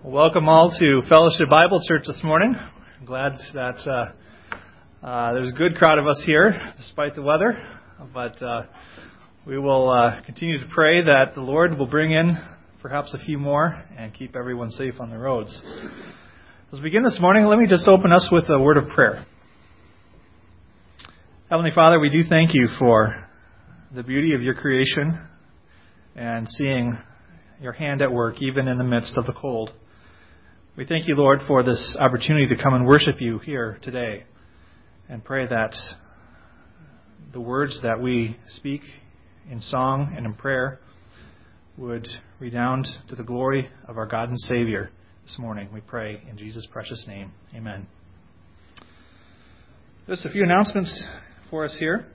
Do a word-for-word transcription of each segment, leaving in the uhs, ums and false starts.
Welcome all to Fellowship Bible Church this morning. I'm glad that uh, uh, there's a good crowd of us here, despite the weather. But uh, we will uh, continue to pray that the Lord will bring in perhaps a few more and keep everyone safe on the roads. As we begin this morning, let me just open us with a word of prayer. Heavenly Father, we do thank you for the beauty of your creation and seeing your hand at work even in the midst of the cold. We thank you, Lord, for this opportunity to come and worship you here today and pray that the words that we speak in song and in prayer would redound to the glory of our God and Savior this morning. We pray in Jesus' precious name. Amen. Just a few announcements for us here.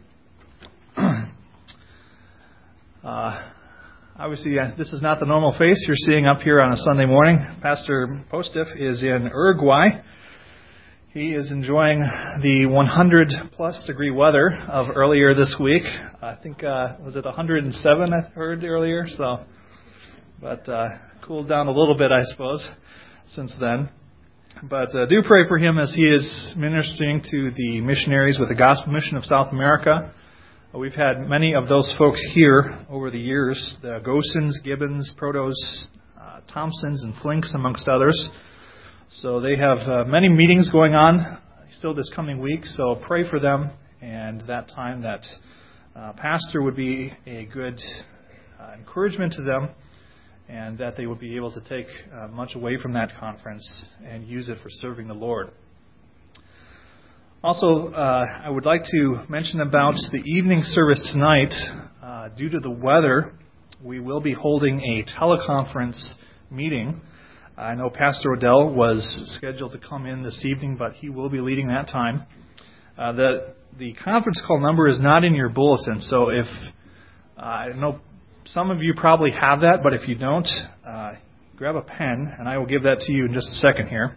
uh, Obviously, uh, this is not the normal face you're seeing up here on a Sunday morning. Pastor Postiff is in Uruguay. He is enjoying the one hundred plus degree weather of earlier this week. I think, uh, was it one hundred seven I heard earlier? So, but uh, cooled down a little bit, I suppose, since then. But uh, do pray for him as he is ministering to the missionaries with the Gospel Mission of South America. We've had many of those folks here over the years, the Gosens, Gibbons, Protos, uh, Thompsons, and Flinks, amongst others. So they have uh, many meetings going on still this coming week, so pray for them and that time that uh, pastor would be a good uh, encouragement to them and that they would be able to take uh, much away from that conference and use it for serving the Lord. Also, uh, I would like to mention about the evening service tonight. Uh, due to the weather, we will be holding a teleconference meeting. I know Pastor Odell was scheduled to come in this evening, but he will be leading that time. Uh, the, the conference call number is not in your bulletin, so if uh, I know some of you probably have that, but if you don't, uh, grab a pen, and I will give that to you in just a second here.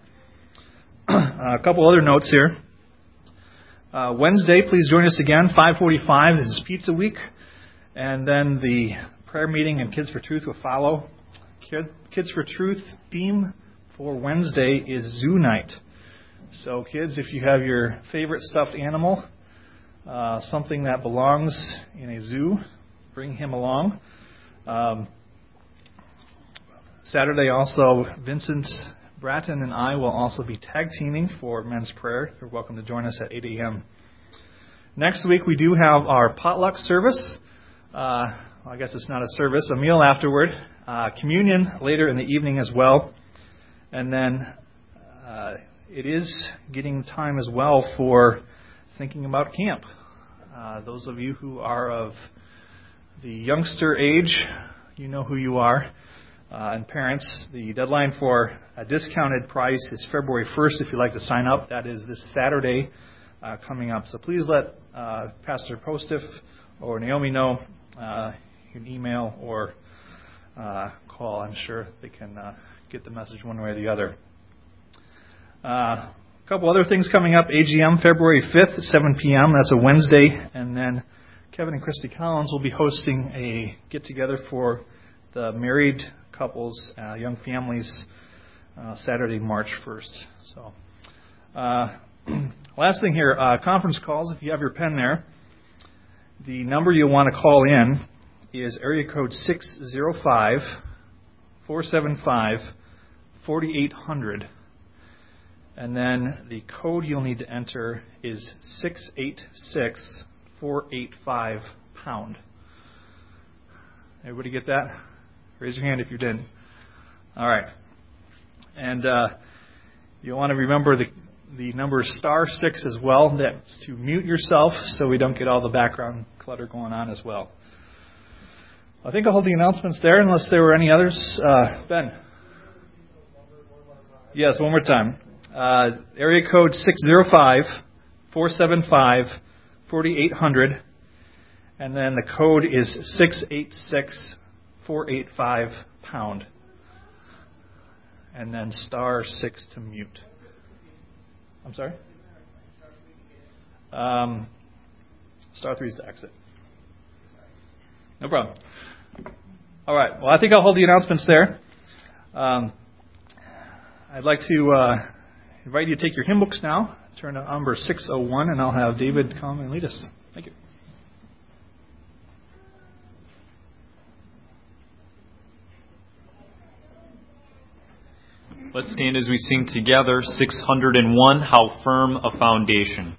A couple other notes here. Uh, Wednesday, please join us again, five forty-five. This is Pizza Week. And then the prayer meeting and Kids for Truth will follow. Kid, Kids for Truth theme for Wednesday is Zoo Night. So kids, if you have your favorite stuffed animal, uh, something that belongs in a zoo, bring him along. Um, Saturday also, Vincent Bratton and I will also be tag teaming for men's prayer. You're welcome to join us at eight a.m. Next week we do have our potluck service. Uh, well, I guess it's not a service, a meal afterward. Uh, communion later in the evening as well. And then uh, it is getting time as well for thinking about camp. Uh, those of you who are of the youngster age, you know who you are. Uh, and parents, the deadline for a discounted price is February first if you'd like to sign up. That is this Saturday uh, coming up. So please let uh, Pastor Postiff or Naomi know. Uh, you can email or uh, call. I'm sure they can uh, get the message one way or the other. Uh, a couple other things coming up. A G M February fifth at seven p.m. That's a Wednesday. And then Kevin and Christy Collins will be hosting a get-together for the married couples, uh, young families, uh, Saturday, March first. So, uh, last thing here, uh, conference calls. If you have your pen there, the number you'll want to call in is area code six zero five, four seven five, four eight zero zero. And then the code you'll need to enter is six eight six, four eight five, pound. Everybody get that? Raise your hand if you didn't. All right. And uh, you'll want to remember the the number star six as well. That's to mute yourself so we don't get all the background clutter going on as well. I think I'll hold the announcements there unless there were any others. Uh, Ben. Yes, one more time. Uh, area code six zero five, four seven five, four eight zero zero. And then the code is six eight six, four eight five, pound. And then star six to mute. I'm sorry? Um, star three is to exit. No problem. All right. Well, I think I'll hold the announcements there. Um, I'd like to uh, invite you to take your hymn books now. Turn to number six oh one, and I'll have David come and lead us. Thank you. Let's stand as we sing together six hundred one, How Firm a Foundation.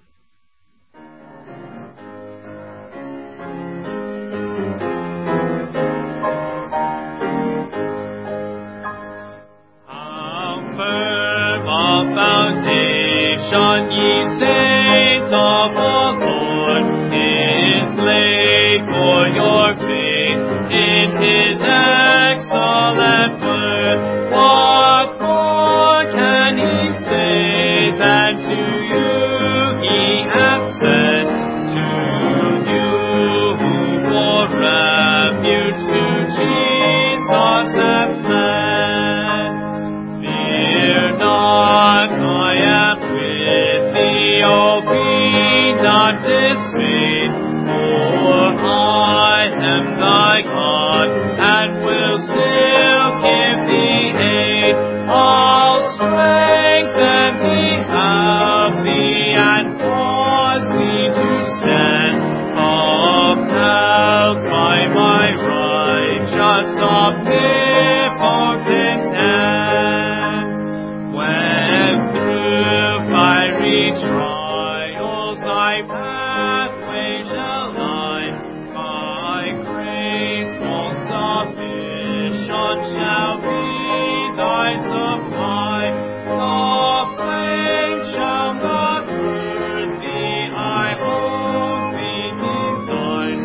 Ye saints of the Lord, is laid for your faith in His excellent word. What more can He say than to you He hath sent? To you who for refuge to Jesus have fled. Fear not, I am with thee, oh, be not dismayed, for I am thy God, and will still give thee aid. I'll strengthen thee, help thee, and cause thee to stand, upheld by my righteous omnipotent hand. When through fiery trials thy pathway shall lie, my grace all sufficient shall be thy supply. The flame shall not burn thee, I only design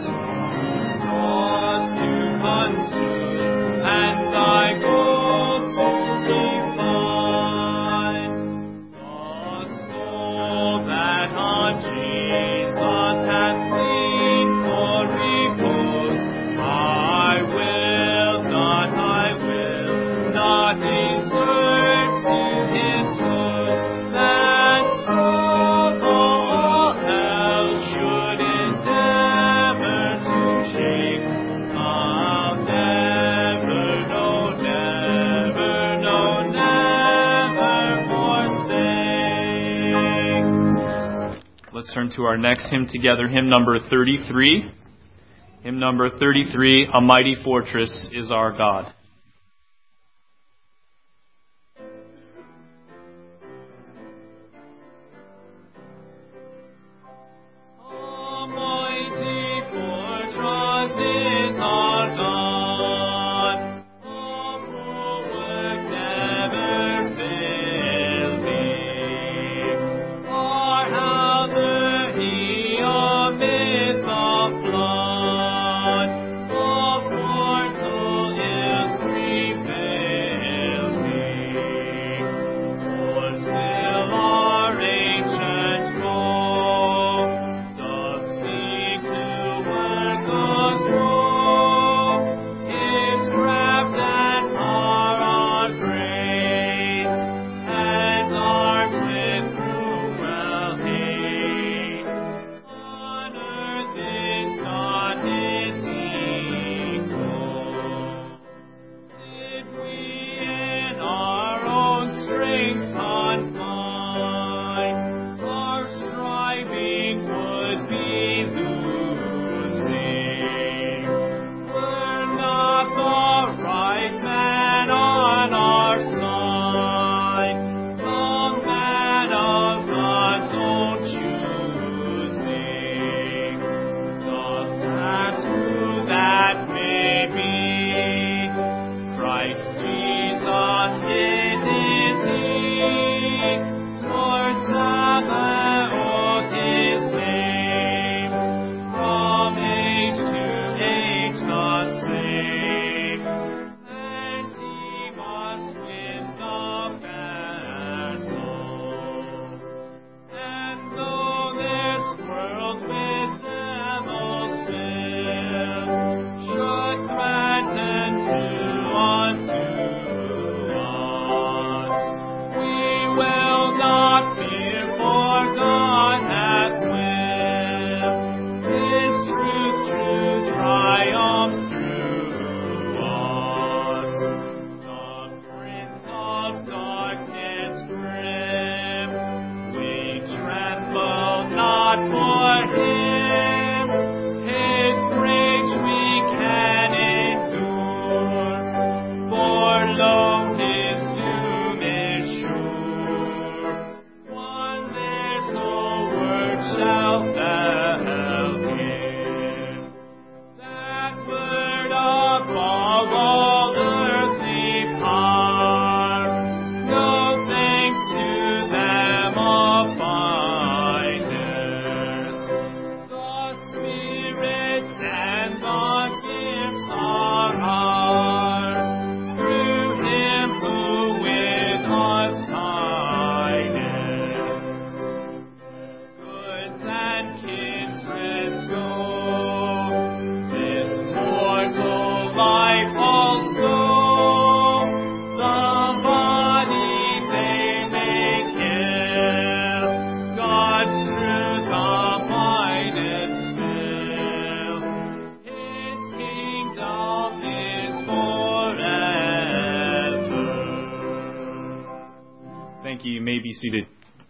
cross to consume, and thy goal to define. The soul that on Jesus hath leaned for repose, I will not, I will not desert to His close. That soul, though all hell should endeavor to shake, I'll never, no, never, no, never forsake. Let's turn to our next hymn together, hymn number thirty-three. Hymn number thirty-three, A Mighty Fortress is Our God. A mighty fortress is our God, a bulwark never failing. Our Father, He amid the flood, the portal is Thank you. You may be seated.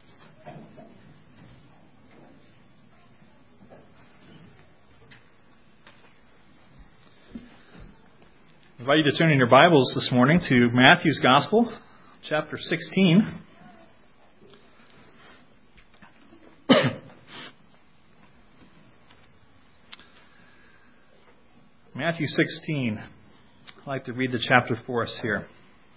I invite you to turn in your Bibles this morning to Matthew's Gospel, chapter sixteen. Matthew sixteen. I'd like to read the chapter for us here.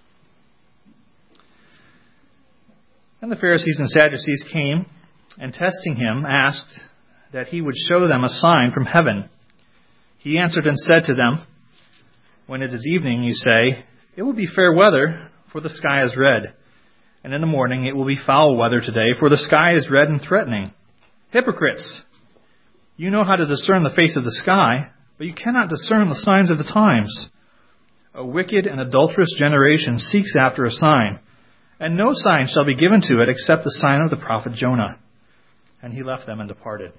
And the Pharisees and Sadducees came, and testing him, asked that he would show them a sign from heaven. He answered and said to them, "When it is evening, you say, 'It will be fair weather, for the sky is red.' And in the morning, 'It will be foul weather today, for the sky is red and threatening.' Hypocrites! You know how to discern the face of the sky, but you cannot discern the signs of the times. A wicked and adulterous generation seeks after a sign, and no sign shall be given to it except the sign of the prophet Jonah." And he left them and departed.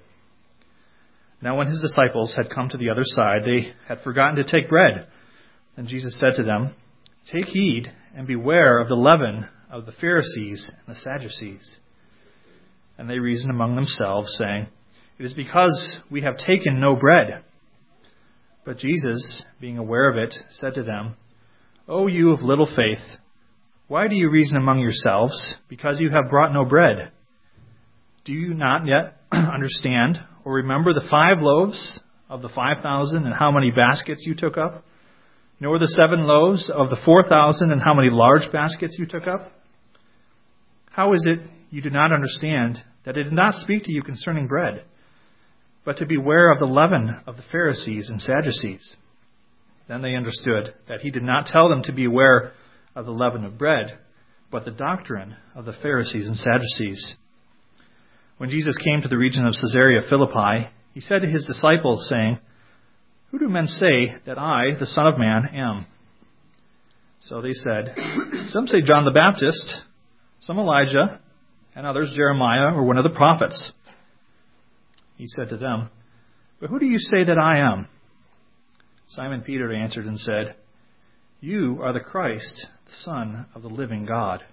Now when his disciples had come to the other side, they had forgotten to take bread. And Jesus said to them, "Take heed and beware of the leaven of the Pharisees and the Sadducees." And they reasoned among themselves, saying, "It is because we have taken no bread." But Jesus, being aware of it, said to them, "O you of little faith, why do you reason among yourselves, because you have brought no bread? Do you not yet understand or remember the five loaves of the five thousand and how many baskets you took up? Nor the seven loaves of the four thousand and how many large baskets you took up? How is it you do not understand that I did not speak to you concerning bread, but to beware of the leaven of the Pharisees and Sadducees?" Then they understood that he did not tell them to beware of the leaven of bread, but the doctrine of the Pharisees and Sadducees. When Jesus came to the region of Caesarea Philippi, he said to his disciples, saying, "Who do men say that I, the Son of Man, am?" So they said, "Some say John the Baptist, some Elijah, and others Jeremiah or one of the prophets." He said to them, "But who do you say that I am?" Simon Peter answered and said, "You are the Christ, the Son of the living God."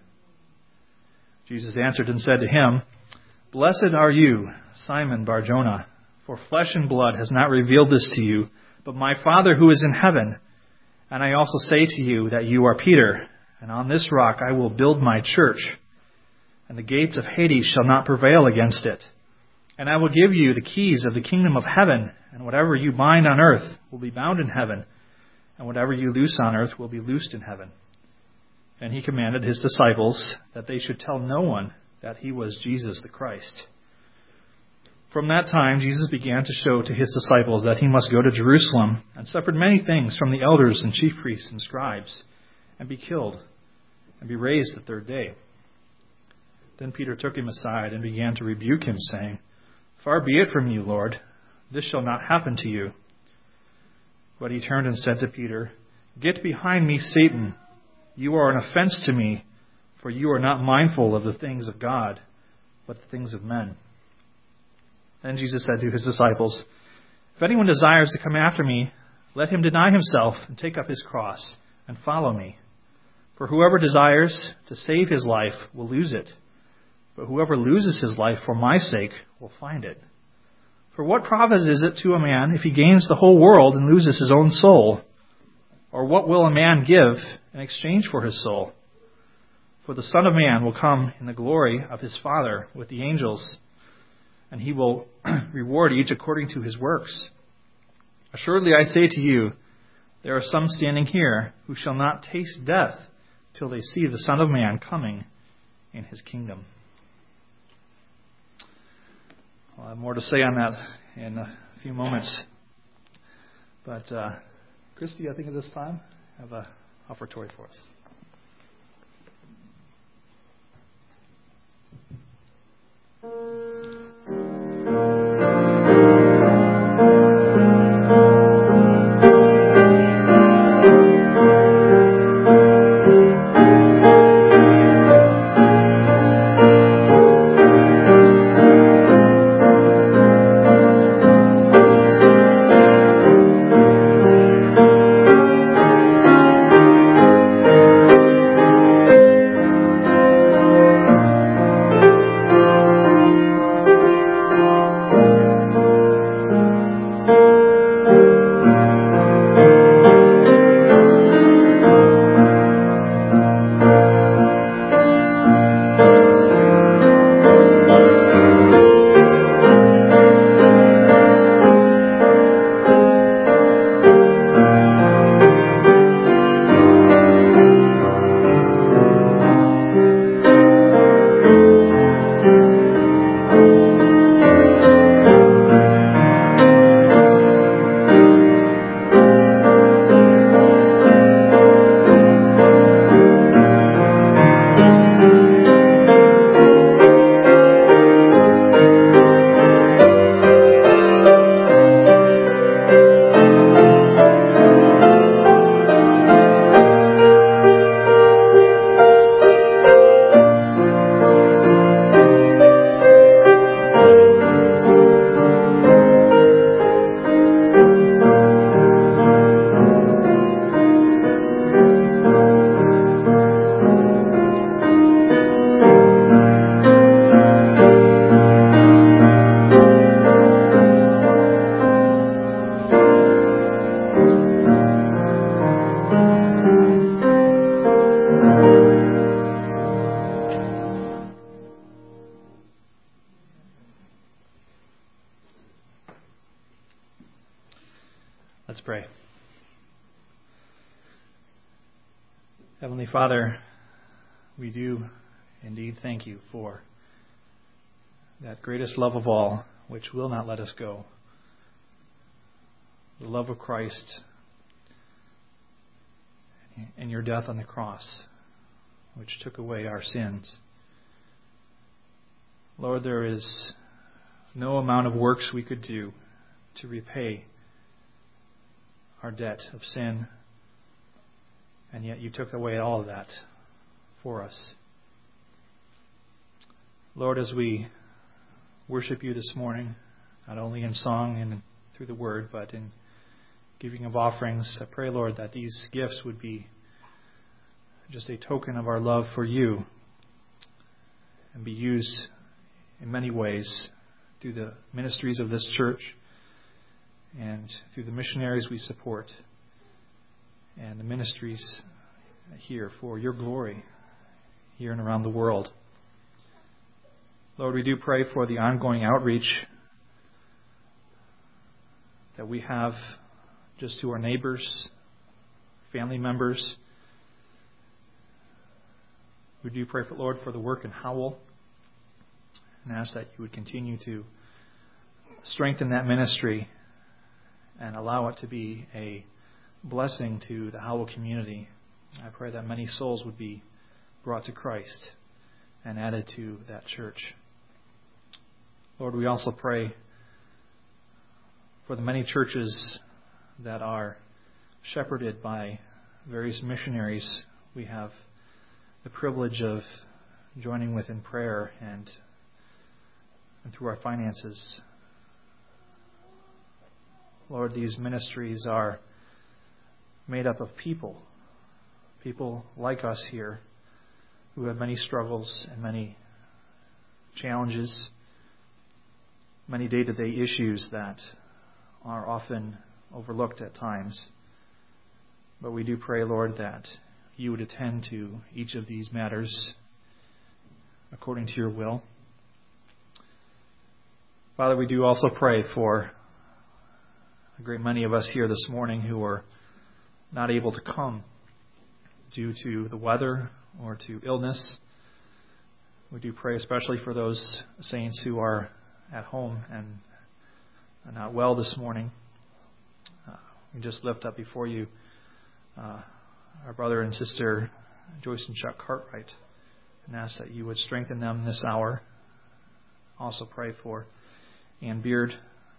Jesus answered and said to him, "Blessed are you, Simon Bar-Jonah, for flesh and blood has not revealed this to you, but my Father who is in heaven. And I also say to you that you are Peter, and on this rock I will build my church, and the gates of Hades shall not prevail against it. And I will give you the keys of the kingdom of heaven, and whatever you bind on earth will be bound in heaven, and whatever you loose on earth will be loosed in heaven." And he commanded his disciples that they should tell no one that he was Jesus the Christ. From that time, Jesus began to show to his disciples that he must go to Jerusalem and suffer many things from the elders and chief priests and scribes, and be killed, and be raised the third day. Then Peter took him aside and began to rebuke him, saying, "Far be it from you, Lord, this shall not happen to you." But he turned and said to Peter, "Get behind me, Satan. You are an offense to me, for you are not mindful of the things of God, but the things of men." Then Jesus said to his disciples, "If anyone desires to come after me, let him deny himself and take up his cross and follow me. For whoever desires to save his life will lose it, but whoever loses his life for my sake will find it. For what profit is it to a man if he gains the whole world and loses his own soul? Or what will a man give in exchange for his soul? For the Son of Man will come in the glory of his Father with the angels, and he will reward each according to his works. Assuredly I say to you, there are some standing here who shall not taste death till they see the Son of Man coming in his kingdom." I'll have more to say on that in a few moments. But uh, Christy, I think at this time, have an offertory for us. pray. Heavenly Father, we do indeed thank you for that greatest love of all, which will not let us go, the love of Christ and your death on the cross, which took away our sins. Lord, there is no amount of works we could do to repay our debt of sin, and yet you took away all of that for us. Lord, as we worship you this morning, not only in song and through the word, but in giving of offerings, I pray, Lord, that these gifts would be just a token of our love for you and be used in many ways through the ministries of this church and through the missionaries we support and the ministries here for your glory here and around the world. Lord, we do pray for the ongoing outreach that we have just to our neighbors, family members. We do pray, for Lord, for the work in Howell, and ask that you would continue to strengthen that ministry and allow it to be a blessing to the Howell community. I pray that many souls would be brought to Christ and added to that church. Lord, we also pray for the many churches that are shepherded by various missionaries we have the privilege of joining with in prayer and, and through our finances. Lord, these ministries are made up of people, people like us here who have many struggles and many challenges, many day-to-day issues that are often overlooked at times. But we do pray, Lord, that you would attend to each of these matters according to your will. Father, we do also pray for a great many of us here this morning who are not able to come due to the weather or to illness. We do pray especially for those saints who are at home and are not well this morning. Uh, we just lift up before you uh, our brother and sister Joyce and Chuck Cartwright and ask that you would strengthen them this hour. Also pray for Ann Beard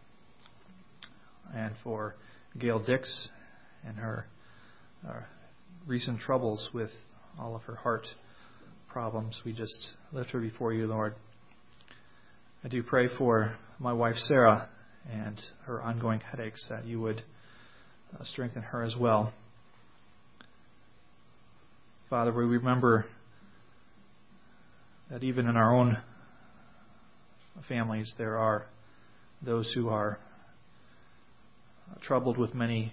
and for Gail Dix and her uh, recent troubles with all of her heart problems. We just lift her before you, Lord. I do pray for my wife Sarah and her ongoing headaches, that you would uh, strengthen her as well. Father, we remember that even in our own families there are those who are troubled with many,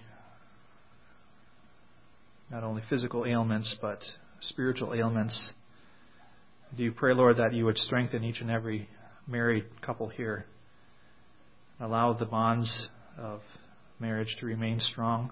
not only physical ailments, but spiritual ailments. Do you pray, Lord, that you would strengthen each and every married couple here, and allow the bonds of marriage to remain strong.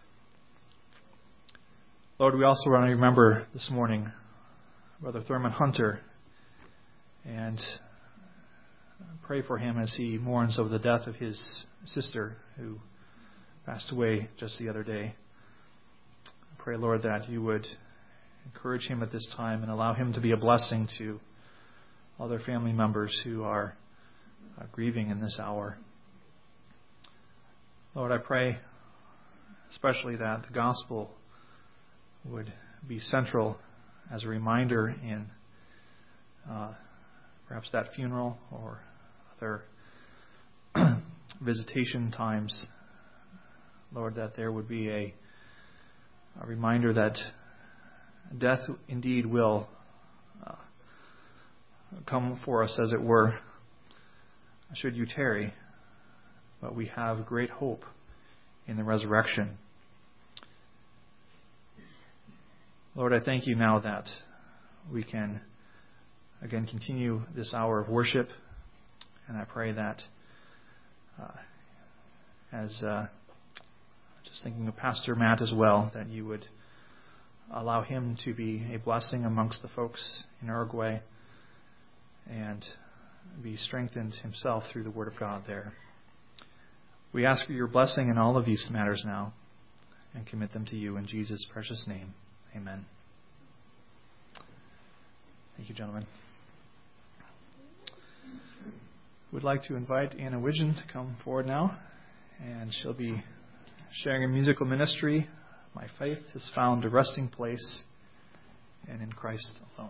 Lord, we also want to remember this morning Brother Thurman Hunter and pray for him as he mourns over the death of his sister who passed away just the other day. Pray, Lord, that you would encourage him at this time and allow him to be a blessing to other family members who are uh, grieving in this hour. Lord, I pray especially that the gospel would be central as a reminder in uh, perhaps that funeral or other visitation times. Lord, that there would be a, a reminder that death indeed will uh, come for us, as it were, should you tarry. But we have great hope in the resurrection. Lord, I thank you now that we can again continue this hour of worship. And I pray that uh, as uh, just Just thinking of Pastor Matt as well, that you would allow him to be a blessing amongst the folks in Uruguay and be strengthened himself through the Word of God there. We ask for your blessing in all of these matters now and commit them to you in Jesus' precious name. Amen. Thank you, gentlemen. We'd like to invite Anna Widgeon to come forward now, and she'll be sharing a musical ministry. My faith has found a resting place, and in Christ alone.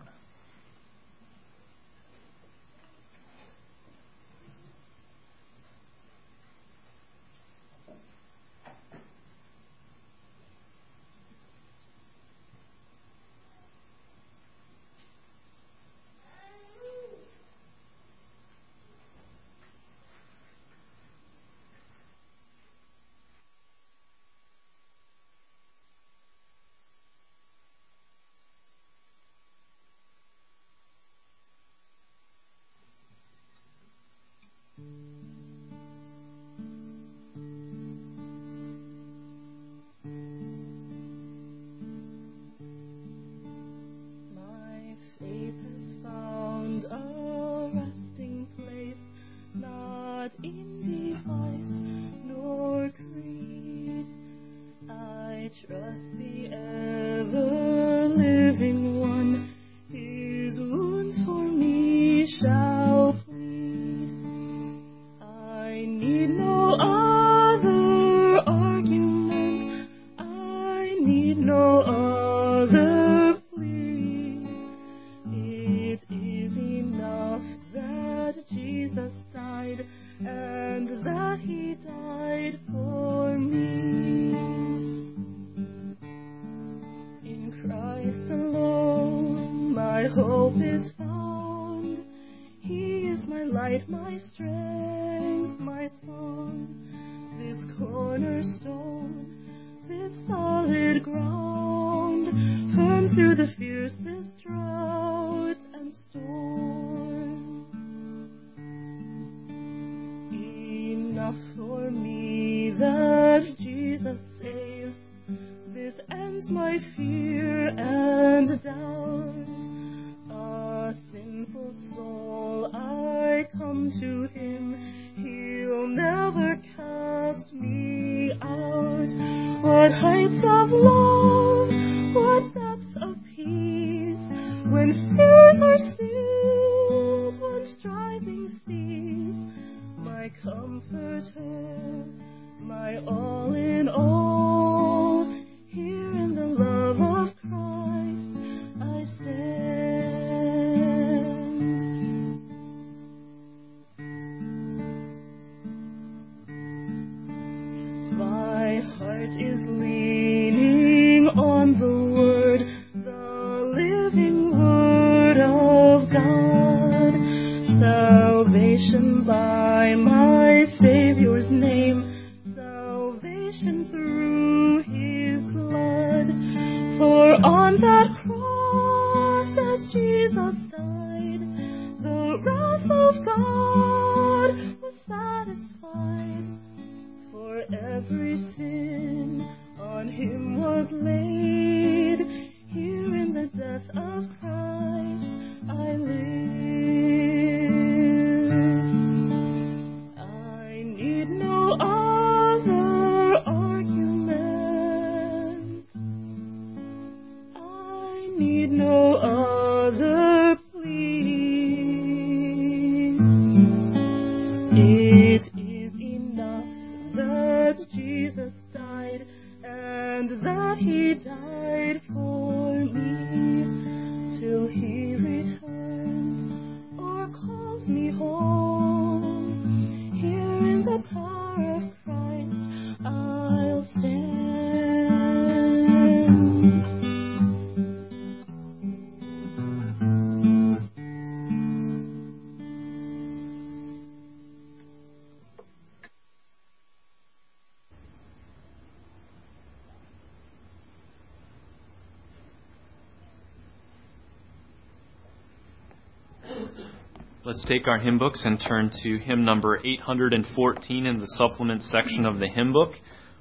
Let's take our hymn books and turn to hymn number eight hundred fourteen in the supplement section of the hymn book.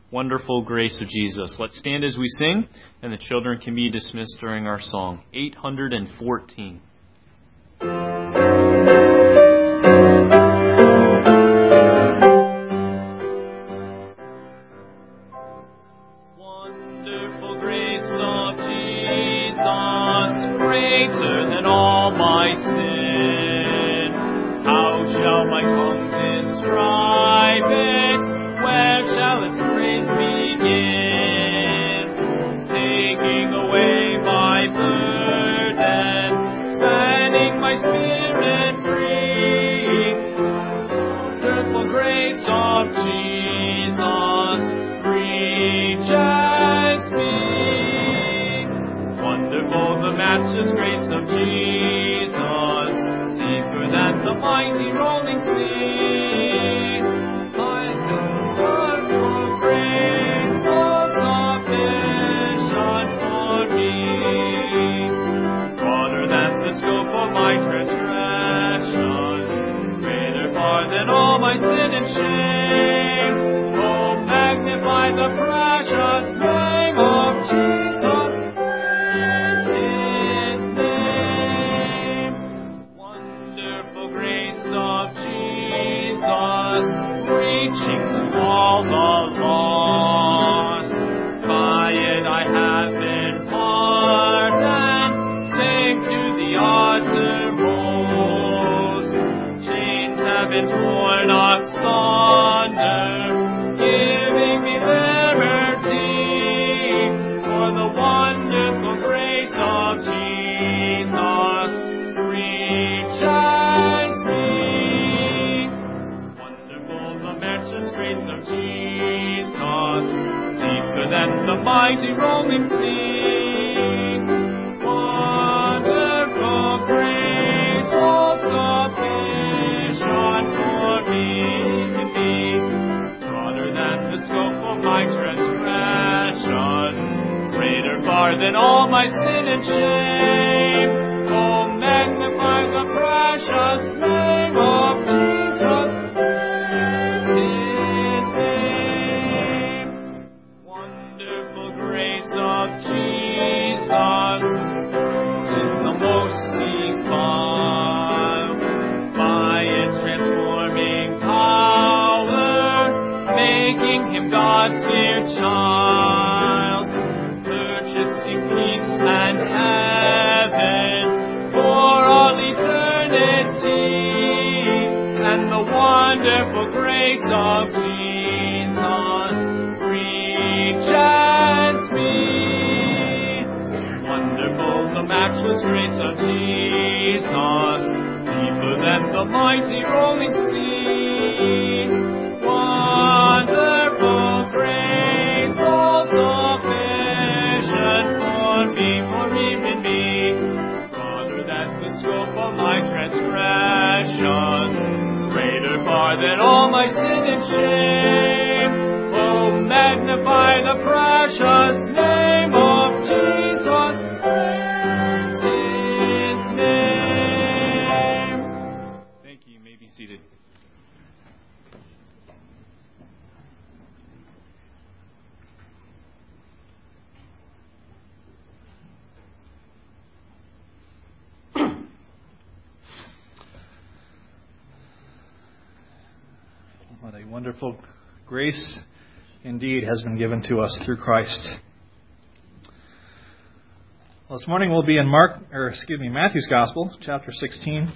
Wonderful grace of Jesus. Let's stand as we sing, and the children can be dismissed during our song. eight hundred fourteen. Wonderful grace of Jesus, greater than all my sin. How shall my tongue describe it? Where shall its praise begin? Taking away my burden, setting my spirit free. Wonderful grace of Jesus, rejects me. Wonderful the matchless grace of Jesus, deeper than the mighty rolling sea. Like the wonderful grace of sufficient for me. Broader than the scope of my transgressions, greater far than all my sin and shame. Oh, magnify the precious name of Jesus. Praise His name. Wonderful grace of Jesus, reaching to all the lost. By it I have been pardoned. Sing to the uttermost. Chains have been torn asunder, giving me liberty. For the wonderful grace of Jesus reaches me. Wonderful the matchless grace of Jesus, deeper than the mighty rolling sea. Wonderful grace, all sufficient for me. Broader than the scope of my transgressions, greater far than all my sin and shame. Oh, magnify the precious name of Jesus. Praise His name. Wonderful grace of Jesus, in the most defiled, by its transforming power, making Him God's dear child, purchasing peace and heaven for all eternity, and the wonderful grace of Jesus reaches me. Wonderful the matchless grace of Jesus, deeper than the mighty rolling sea. Wonderful grace, all sufficient for me, for even me. Broader than the scope of my transgressions, greater far than all my sin and shame. Oh, magnify the precious name of Jesus. Praise His name. Thank you. You may be seated. What a wonderful grace indeed has been given to us through Christ. Well, this morning we'll be in Mark, or excuse me, Matthew's Gospel, chapter sixteen.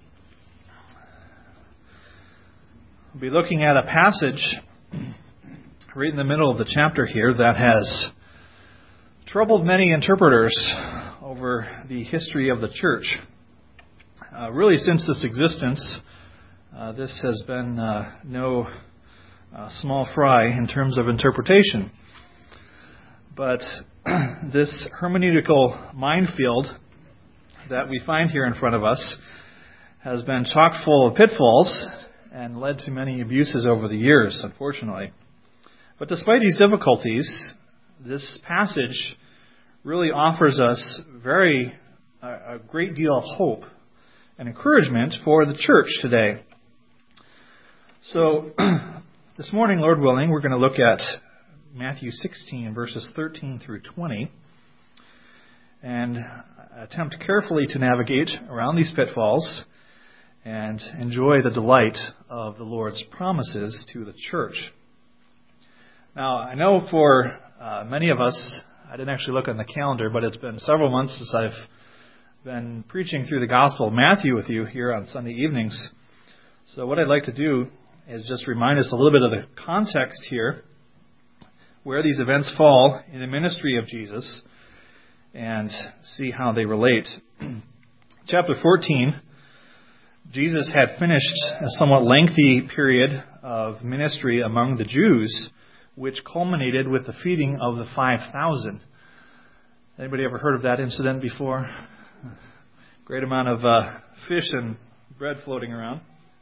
We'll be looking at a passage right in the middle of the chapter here that has troubled many interpreters over the history of the church. Uh, really, since its existence, uh, this has been uh, no uh, small fry in terms of interpretation. But this hermeneutical minefield that we find here in front of us has been chock full of pitfalls and led to many abuses over the years, unfortunately. But despite these difficulties, this passage really offers us very a great deal of hope and encouragement for the church today. So this morning, Lord willing, we're going to look at Matthew sixteen, verses thirteen through twenty, and attempt carefully to navigate around these pitfalls and enjoy the delight of the Lord's promises to the church. Now, I know for uh, many of us, I didn't actually look on the calendar, but it's been several months since I've been preaching through the Gospel of Matthew with you here on Sunday evenings. So what I'd like to do is just remind us a little bit of the context here, where these events fall in the ministry of Jesus, and see how they relate. Chapter fourteen, Jesus had finished a somewhat lengthy period of ministry among the Jews, which culminated with the feeding of the five thousand. Anybody ever heard of that incident before? Great amount of uh, fish and bread floating around.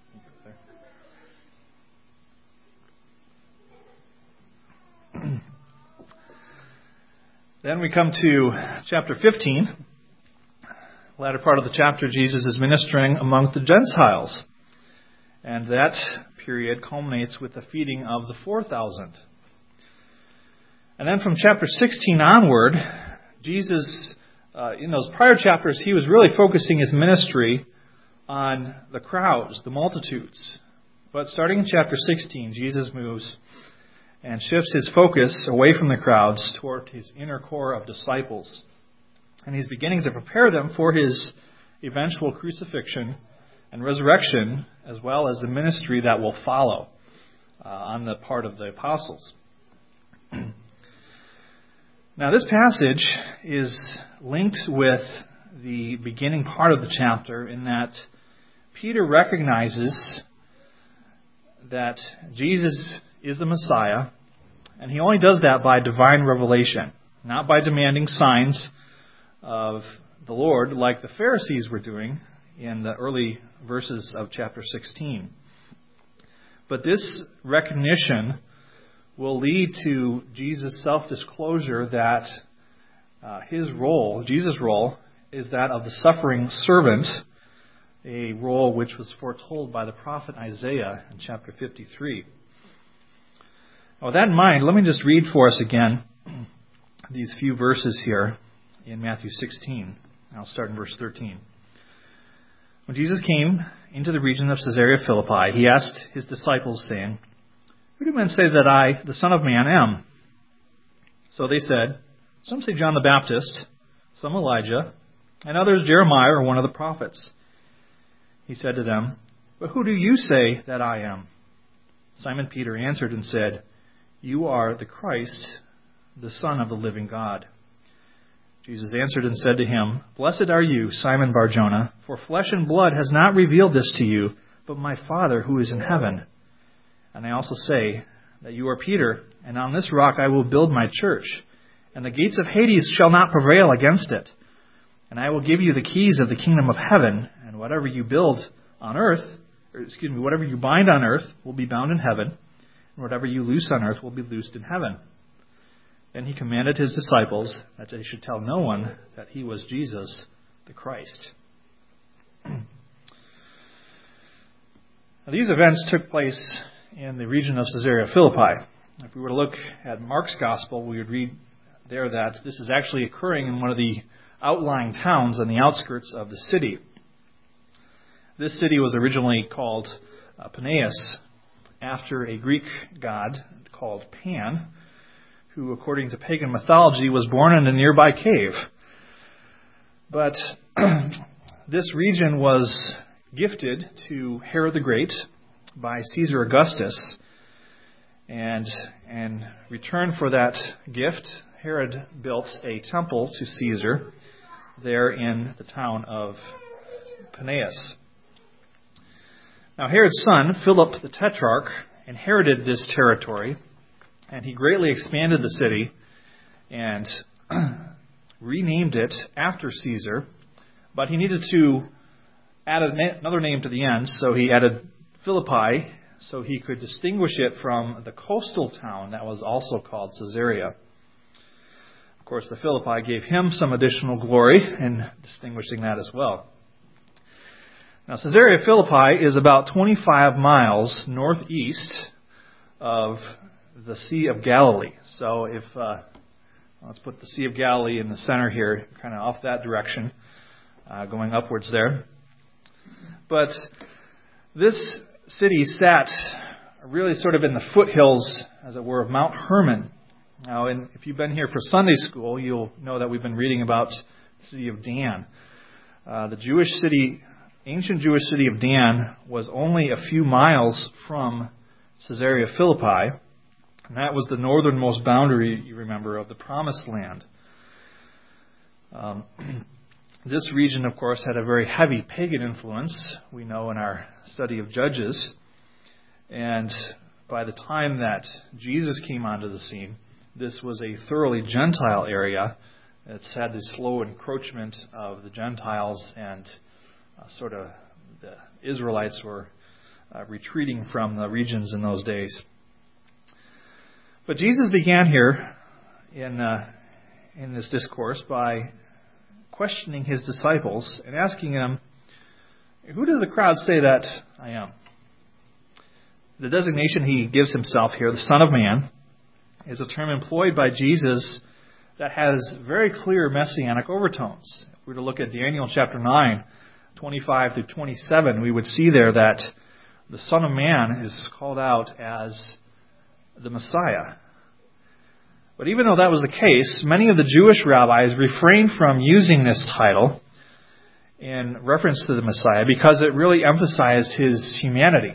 Then we come to chapter fifteen. The latter part of the chapter, Jesus is ministering among the Gentiles. And that period culminates with the feeding of the four thousand. And then from chapter sixteen onward, Jesus, uh, in those prior chapters, he was really focusing his ministry on the crowds, the multitudes. But starting in chapter sixteen, Jesus moves and shifts his focus away from the crowds toward his inner core of disciples. And he's beginning to prepare them for his eventual crucifixion and resurrection, as well as the ministry that will follow uh, on the part of the apostles. Now, this passage is linked with the beginning part of the chapter in that Peter recognizes that Jesus is the Messiah, and he only does that by divine revelation, not by demanding signs of the Lord like the Pharisees were doing in the early verses of chapter sixteen. But this recognition will lead to Jesus' self-disclosure that uh, his role, Jesus' role, is that of the suffering servant, a role which was foretold by the prophet Isaiah in chapter fifty-three. With that in mind, let me just read for us again these few verses here in Matthew sixteen. I'll start in verse thirteen. When Jesus came into the region of Caesarea Philippi, he asked his disciples, saying, "Who do men say that I, the Son of Man, am?" So they said, "Some say John the Baptist, some Elijah, and others Jeremiah or one of the prophets." He said to them, "But who do you say that I am?" Simon Peter answered and said, "You are the Christ, the Son of the living God." Jesus answered and said to him, "Blessed are you, Simon Bar-Jonah, for flesh and blood has not revealed this to you, but my Father who is in heaven. And I also say that you are Peter, and on this rock I will build my church, and the gates of Hades shall not prevail against it. And I will give you the keys of the kingdom of heaven, and whatever you build on earth, or excuse me, whatever you bind on earth will be bound in heaven, and whatever you loose on earth will be loosed in heaven." Then he commanded his disciples that they should tell no one that he was Jesus the Christ. Now, these events took place in the region of Caesarea Philippi. If we were to look at Mark's Gospel, we would read there that this is actually occurring in one of the outlying towns on the outskirts of the city. This city was originally called uh, Paneas, after a Greek god called Pan, who, according to pagan mythology, was born in a nearby cave. But this region was gifted to Herod the Great by Caesar Augustus, and in return for that gift, Herod built a temple to Caesar there in the town of Paneas. Now, Herod's son, Philip the Tetrarch, inherited this territory, and he greatly expanded the city and renamed it after Caesar, but he needed to add another name to the end, so he added Philippi, so he could distinguish it from the coastal town that was also called Caesarea. Of course, the Philippi gave him some additional glory in distinguishing that as well. Now, Caesarea Philippi is about twenty-five miles northeast of the Sea of Galilee. So if uh, let's put the Sea of Galilee in the center here, kind of off that direction, uh, going upwards there. But this city sat really sort of in the foothills, as it were, of Mount Hermon. Now, and if you've been here for Sunday school, you'll know that we've been reading about the city of Dan. Uh, the Jewish city, ancient Jewish city of Dan, was only a few miles from Caesarea Philippi, and that was the northernmost boundary, you remember, of the Promised Land. Um, this region, of course, had a very heavy pagan influence, we know in our study of Judges. And by the time that Jesus came onto the scene, this was a thoroughly Gentile area. It's had the slow encroachment of the Gentiles, and uh, sort of the Israelites were uh, retreating from the regions in those days. But Jesus began here in uh, in this discourse by questioning his disciples and asking them, "Who does the crowd say that I am?" The designation he gives himself here, the Son of Man, is a term employed by Jesus that has very clear messianic overtones. If we were to look at Daniel chapter nine, twenty-five through twenty-seven, we would see there that the Son of Man is called out as the Messiah. But even though that was the case, many of the Jewish rabbis refrained from using this title in reference to the Messiah because it really emphasized his humanity.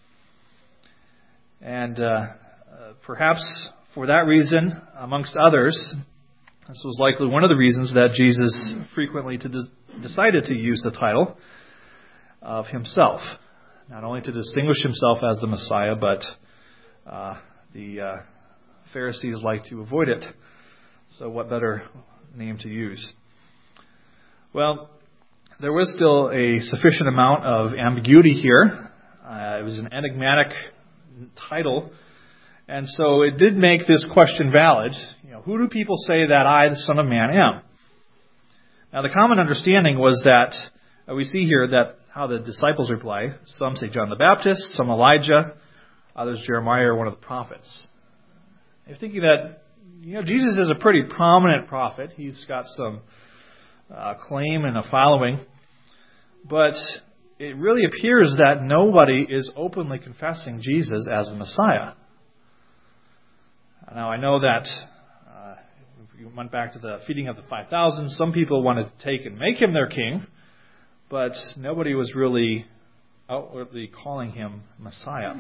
And uh, uh, perhaps for that reason, amongst others, this was likely one of the reasons that Jesus frequently to de- decided to use the title of himself, not only to distinguish himself as the Messiah, but uh, the uh, Pharisees like to avoid it. So what better name to use? Well, there was still a sufficient amount of ambiguity here. Uh, it was an enigmatic title, and so it did make this question valid. You know, who do people say that I, the Son of Man, am? Now, the common understanding was that uh, we see here that how the disciples reply. Some say John the Baptist, some Elijah, others Jeremiah or one of the prophets. They're thinking that you know Jesus is a pretty prominent prophet. He's got some uh, claim and a following, but it really appears that nobody is openly confessing Jesus as the Messiah. Now, I know that uh, if you went back to the feeding of the five thousand, some people wanted to take and make him their king, but nobody was really outwardly calling him Messiah.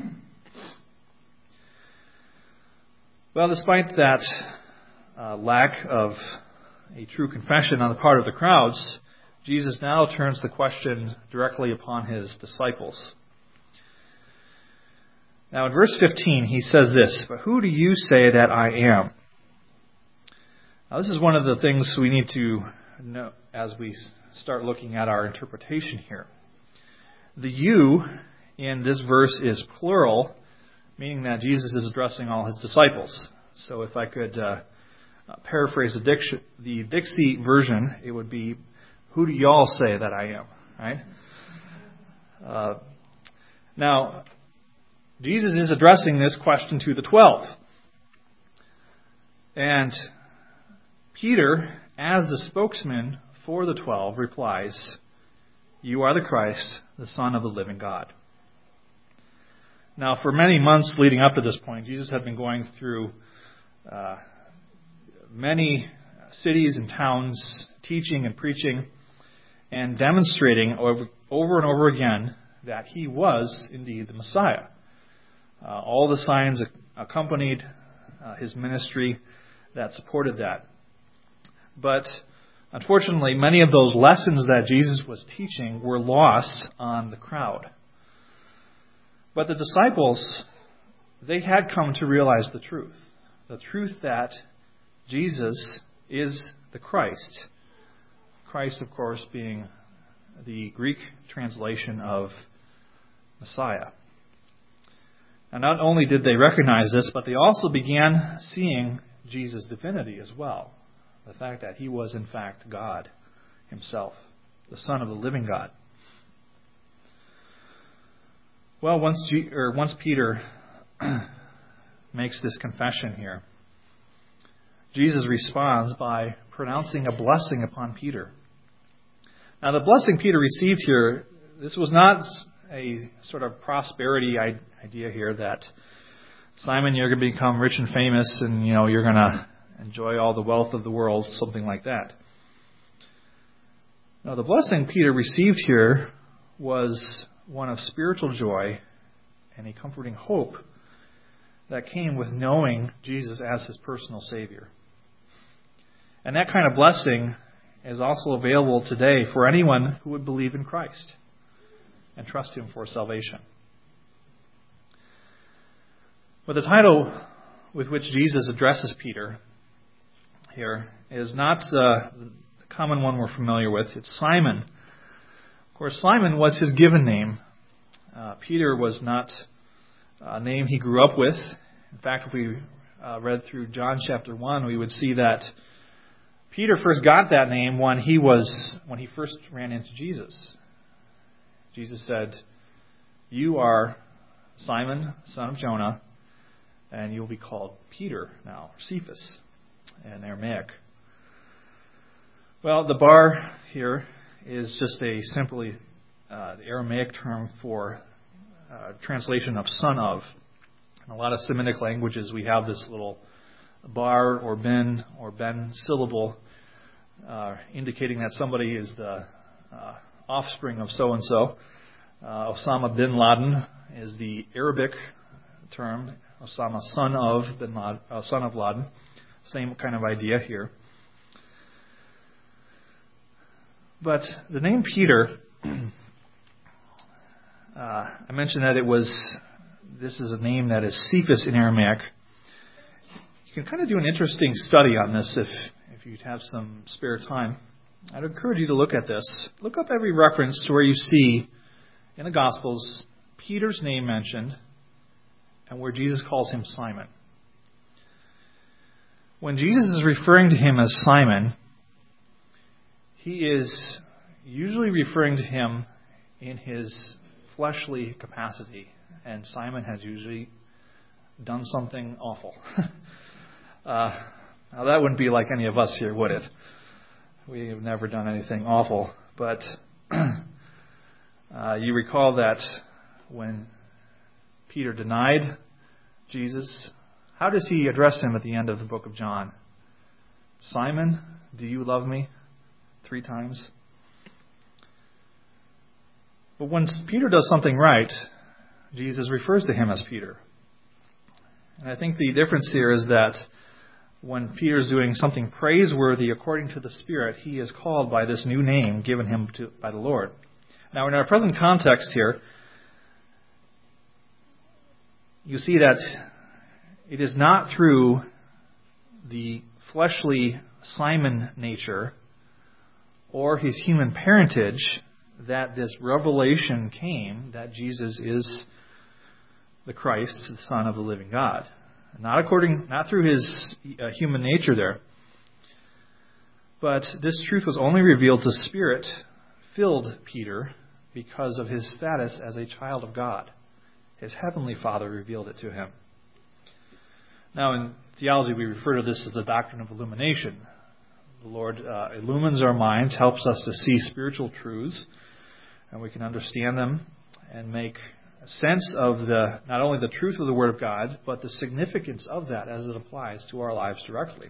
Well, despite that uh, lack of a true confession on the part of the crowds, Jesus now turns the question directly upon his disciples. Now in verse fifteen, he says this, "But who do you say that I am?" Now this is one of the things we need to know as we start looking at our interpretation here. The you in this verse is plural, meaning that Jesus is addressing all his disciples. So if I could uh, paraphrase the, diction, the Dixie version, it would be, "Who do y'all say that I am?" Right? Uh, now, Jesus is addressing this question to the twelve. And Peter, as the spokesman for the twelve, replies, "You are the Christ, the Son of the living God." Now, for many months leading up to this point, Jesus had been going through uh, many cities and towns, teaching and preaching, and demonstrating over, over and over again that he was indeed the Messiah. Uh, all the signs accompanied uh, his ministry that supported that. But unfortunately, many of those lessons that Jesus was teaching were lost on the crowd. But the disciples, they had come to realize the truth. The truth that Jesus is the Christ. Christ, of course, being the Greek translation of Messiah. And not only did they recognize this, but they also began seeing Jesus' divinity as well. The fact that he was, in fact, God himself, the Son of the living God. Well, once G- or once Peter makes this confession here. Jesus responds by pronouncing a blessing upon Peter. Now, the blessing Peter received here, this was not a sort of prosperity idea here that, Simon, you're going to become rich and famous and, you know, you're going to enjoy all the wealth of the world, something like that. Now, the blessing Peter received here was one of spiritual joy and a comforting hope that came with knowing Jesus as his personal Savior. And that kind of blessing is also available today for anyone who would believe in Christ and trust Him for salvation. But the title with which Jesus addresses Peter here is not uh, the common one we're familiar with. It's Simon. Of course, Simon was his given name. Uh, Peter was not a name he grew up with. In fact, if we uh, read through John chapter one, we would see that Peter first got that name when he was when he first ran into Jesus. Jesus said, "You are Simon, son of Jonah, and you'll be called Peter now, or Cephas in Aramaic." Well, the bar here is just a simply uh, the Aramaic term for uh, translation of son of. In a lot of Semitic languages, we have this little bar or ben or ben syllable uh, indicating that somebody is the uh, offspring of so-and-so. Uh, Osama bin Laden is the Arabic term. Osama, son of bin Laden, uh, son of Laden. Same kind of idea here. But the name Peter, uh, I mentioned that it was, this is a name that is Cephas in Aramaic. You can kind of do an interesting study on this if, if you have some spare time. I'd encourage you to look at this. Look up every reference to where you see in the Gospels Peter's name mentioned and where Jesus calls him Simon. When Jesus is referring to him as Simon, He is usually referring to him in his fleshly capacity, and Simon has usually done something awful. uh, now that wouldn't be like any of us here, would it? We have never done anything awful, but uh, you recall that when Peter denied Jesus, how does he address him at the end of the book of John? "Simon, do you love me?" Three times. But when Peter does something right, Jesus refers to him as Peter. And I think the difference here is that when Peter is doing something praiseworthy according to the Spirit, he is called by this new name given him to, by the Lord. Now, in our present context here, you see that it is not through the fleshly Simon nature or his human parentage that this revelation came that Jesus is the Christ, the Son of the living God. Not according, not through his uh, human nature there. But this truth was only revealed to Spirit-filled Peter because of his status as a child of God. His heavenly Father revealed it to him. Now, in theology, we refer to this as the doctrine of illumination. The Lord uh, illumines our minds, helps us to see spiritual truths, and we can understand them and make sense of the not only the truth of the Word of God, but the significance of that as it applies to our lives directly.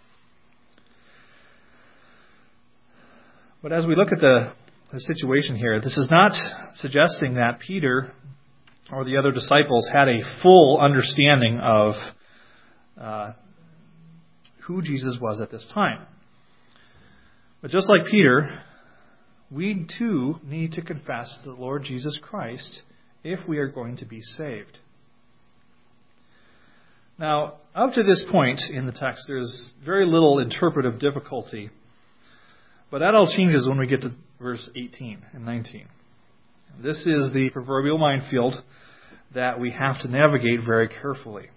But as we look at the, the situation here, this is not suggesting that Peter or the other disciples had a full understanding of uh, who Jesus was at this time. But just like Peter, we too need to confess the Lord Jesus Christ if we are going to be saved. Now, up to this point in the text, there's very little interpretive difficulty. But that all changes when we get to verse eighteen and nineteen. This is the proverbial minefield that we have to navigate very carefully.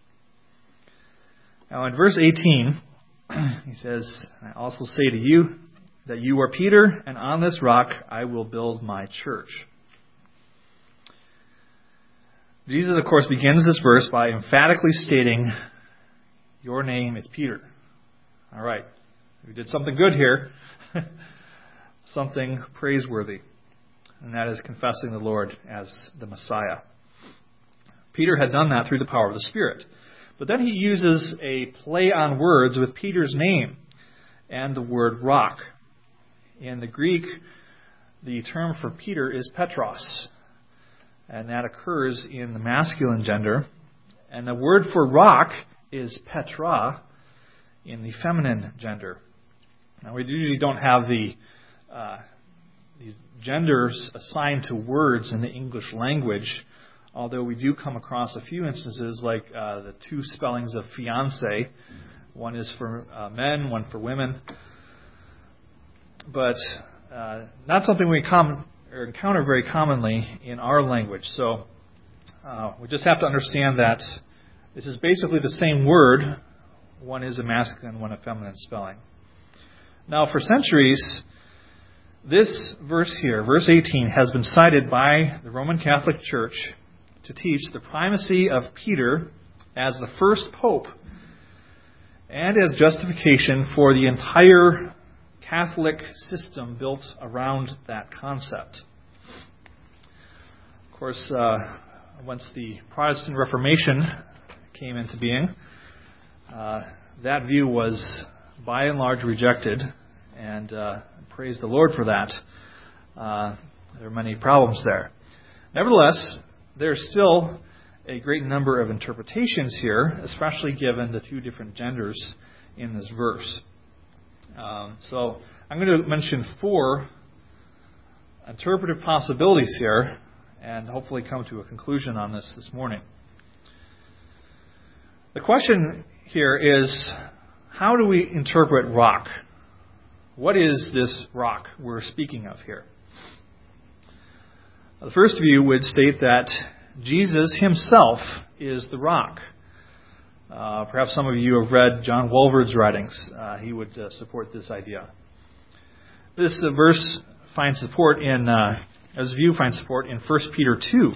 Now, in verse eighteen, he says, "I also say to you that you are Peter, and on this rock I will build my church." Jesus, of course, begins this verse by emphatically stating, "Your name is Peter." All right. We did something good here. Something praiseworthy. And that is confessing the Lord as the Messiah. Peter had done that through the power of the Spirit. But then he uses a play on words with Peter's name and the word rock. In the Greek, the term for Peter is Petros. And that occurs in the masculine gender. And the word for rock is Petra in the feminine gender. Now, we usually don't have the uh, these genders assigned to words in the English language, although we do come across a few instances like uh, the two spellings of fiancé. One is for uh, men, one for women. But uh, not something we com- or encounter very commonly in our language. So uh, we just have to understand that this is basically the same word. One is a masculine, one a feminine spelling. Now, for centuries, this verse here, verse eighteen, has been cited by the Roman Catholic Church to teach the primacy of Peter as the first pope and as justification for the entire Catholic system built around that concept. Of course, uh, once the Protestant Reformation came into being, uh, that view was by and large rejected, and uh, praise the Lord for that. Uh, there are many problems there. Nevertheless, there's still a great number of interpretations here, especially given the two different genders in this verse. Um, so I'm going to mention four interpretive possibilities here and hopefully come to a conclusion on this this morning. The question here is, how do we interpret rock? What is this rock we're speaking of here? The first view would state that Jesus himself is the rock. Uh, perhaps some of you have read John Walvoord's writings. Uh, he would uh, support this idea. This uh, verse finds support in, uh, as view finds support in First Peter two.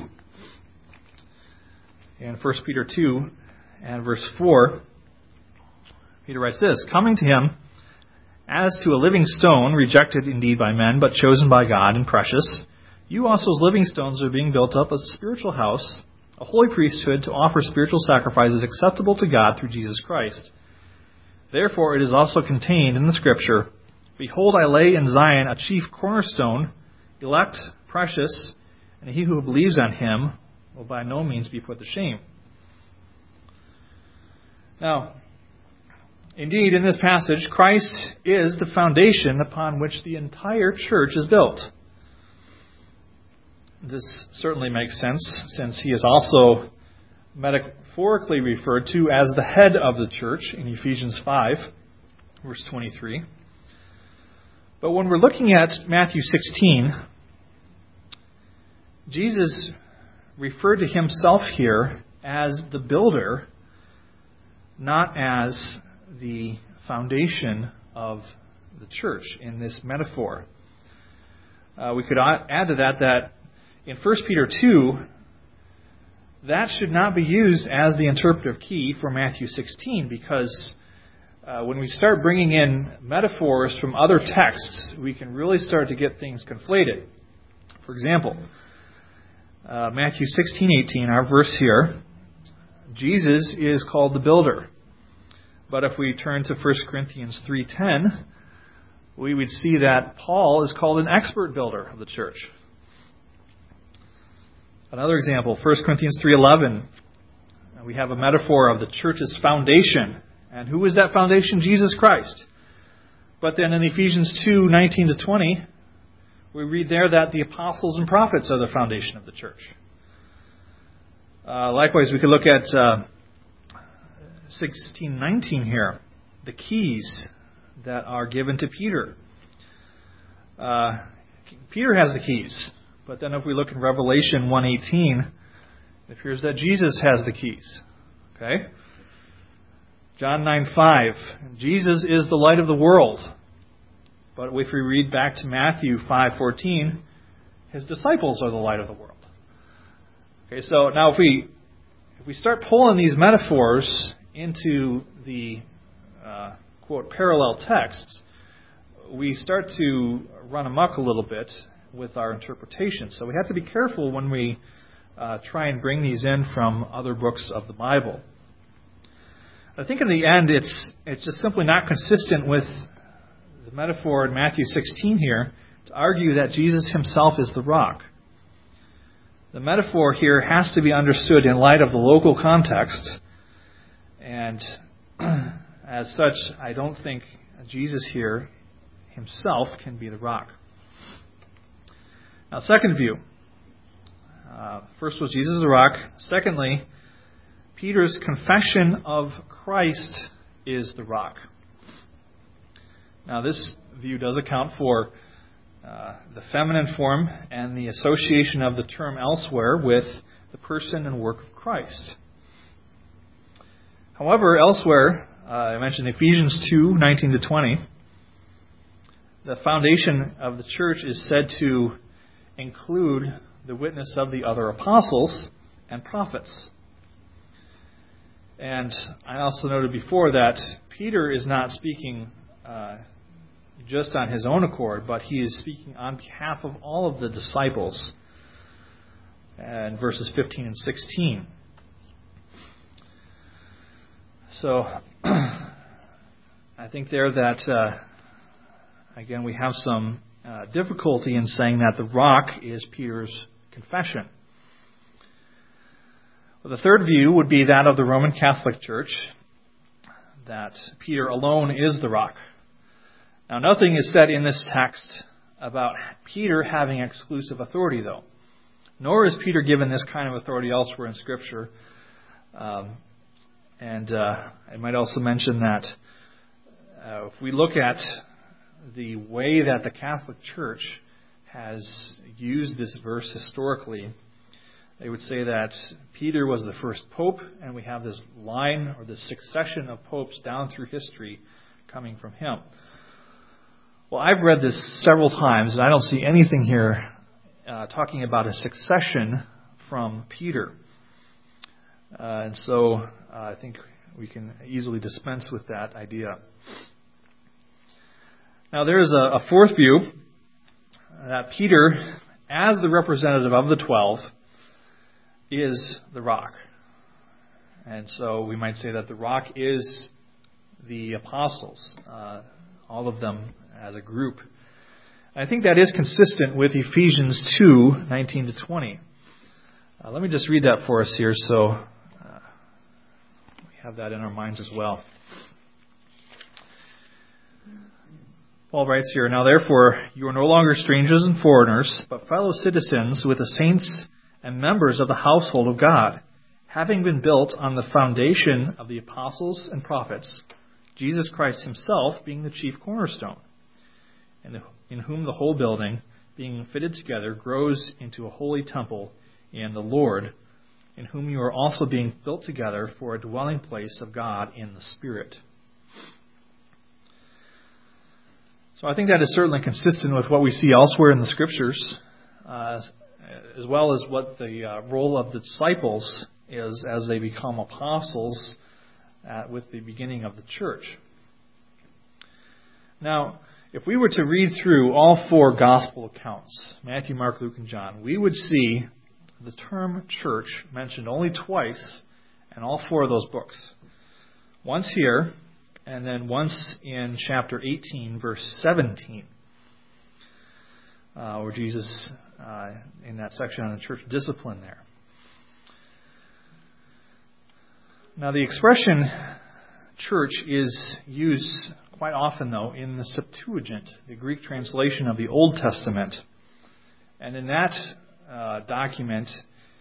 In First Peter two and verse four, Peter writes this, "Coming to him as to a living stone, rejected indeed by men, but chosen by God and precious, you also as living stones are being built up a spiritual house, a holy priesthood, to offer spiritual sacrifices acceptable to God through Jesus Christ. Therefore it is also contained in the Scripture, Behold, I lay in Zion a chief cornerstone, elect, precious, and he who believes on him will by no means be put to shame." Now, indeed, in this passage, Christ is the foundation upon which the entire church is built. This certainly makes sense, since he is also metaphorically referred to as the head of the church in Ephesians five, verse twenty-three. But when we're looking at Matthew sixteen, Jesus referred to himself here as the builder, not as the foundation of the church in this metaphor. Uh, we could add to that that in First Peter two, that should not be used as the interpretive key for Matthew sixteen, because uh, when we start bringing in metaphors from other texts, we can really start to get things conflated. For example, uh, Matthew sixteen eighteen, our verse here, Jesus is called the builder. But if we turn to First Corinthians three ten, we would see that Paul is called an expert builder of the church. Another example, First Corinthians three eleven, we have a metaphor of the church's foundation. And who is that foundation? Jesus Christ. But then in Ephesians two nineteen to twenty, we read there that the apostles and prophets are the foundation of the church. Uh, likewise, we could look at uh, sixteen nineteen here, the keys that are given to Peter. Uh, Peter has the keys. But then if we look in Revelation one eighteen, it appears that Jesus has the keys. Okay? John nine five, Jesus is the light of the world. But if we read back to Matthew five fourteen, his disciples are the light of the world. Okay, so now if we if we start pulling these metaphors into the uh, quote parallel texts, we start to run amok a little bit with our interpretation. So we have to be careful when we uh, try and bring these in from other books of the Bible. I think in the end, it's it's just simply not consistent with the metaphor in Matthew sixteen here to argue that Jesus himself is the rock. The metaphor here has to be understood in light of the local context, and as such, I don't think Jesus here himself can be the rock. Now, second view. Uh, first was Jesus is the rock. Secondly, Peter's confession of Christ is the rock. Now, this view does account for uh, the feminine form and the association of the term elsewhere with the person and work of Christ. However, elsewhere, uh, I mentioned Ephesians two, nineteen to twenty, the foundation of the church is said to include the witness of the other apostles and prophets. And I also noted before that Peter is not speaking uh, just on his own accord, but he is speaking on behalf of all of the disciples. And verses fifteen and sixteen. So, I think there that, uh, again, we have some uh, difficulty in saying that the rock is Peter's confession. Well, the third view would be that of the Roman Catholic Church, that Peter alone is the rock. Now, nothing is said in this text about Peter having exclusive authority, though. Nor is Peter given this kind of authority elsewhere in Scripture. Um, and uh, I might also mention that uh, if we look at the way that the Catholic Church has used this verse historically, they would say that Peter was the first pope, and we have this line or this succession of popes down through history coming from him. Well, I've read this several times, and I don't see anything here uh, talking about a succession from Peter. Uh, and so uh, I think we can easily dispense with that idea. Now, there is a, a fourth view that Peter, as the representative of the twelve, is the rock. And so we might say that the rock is the apostles, uh, all of them as a group. And I think that is consistent with Ephesians two, nineteen to twenty. Uh, let me just read that for us here so uh, we have that in our minds as well. Paul writes here, "Now therefore you are no longer strangers and foreigners, but fellow citizens with the saints and members of the household of God, having been built on the foundation of the apostles and prophets, Jesus Christ himself being the chief cornerstone, and in whom the whole building, being fitted together, grows into a holy temple in the Lord, in whom you are also being built together for a dwelling place of God in the Spirit." So I think that is certainly consistent with what we see elsewhere in the Scriptures, uh, as well as what the uh, role of the disciples is as they become apostles at, with the beginning of the church. Now, if we were to read through all four gospel accounts, Matthew, Mark, Luke, and John, we would see the term church mentioned only twice in all four of those books. Once here, and then once in chapter eighteen, verse seventeen, uh, where Jesus, uh, in that section on the church discipline there. Now, the expression church is used quite often, though, in the Septuagint, the Greek translation of the Old Testament. And in that uh, document,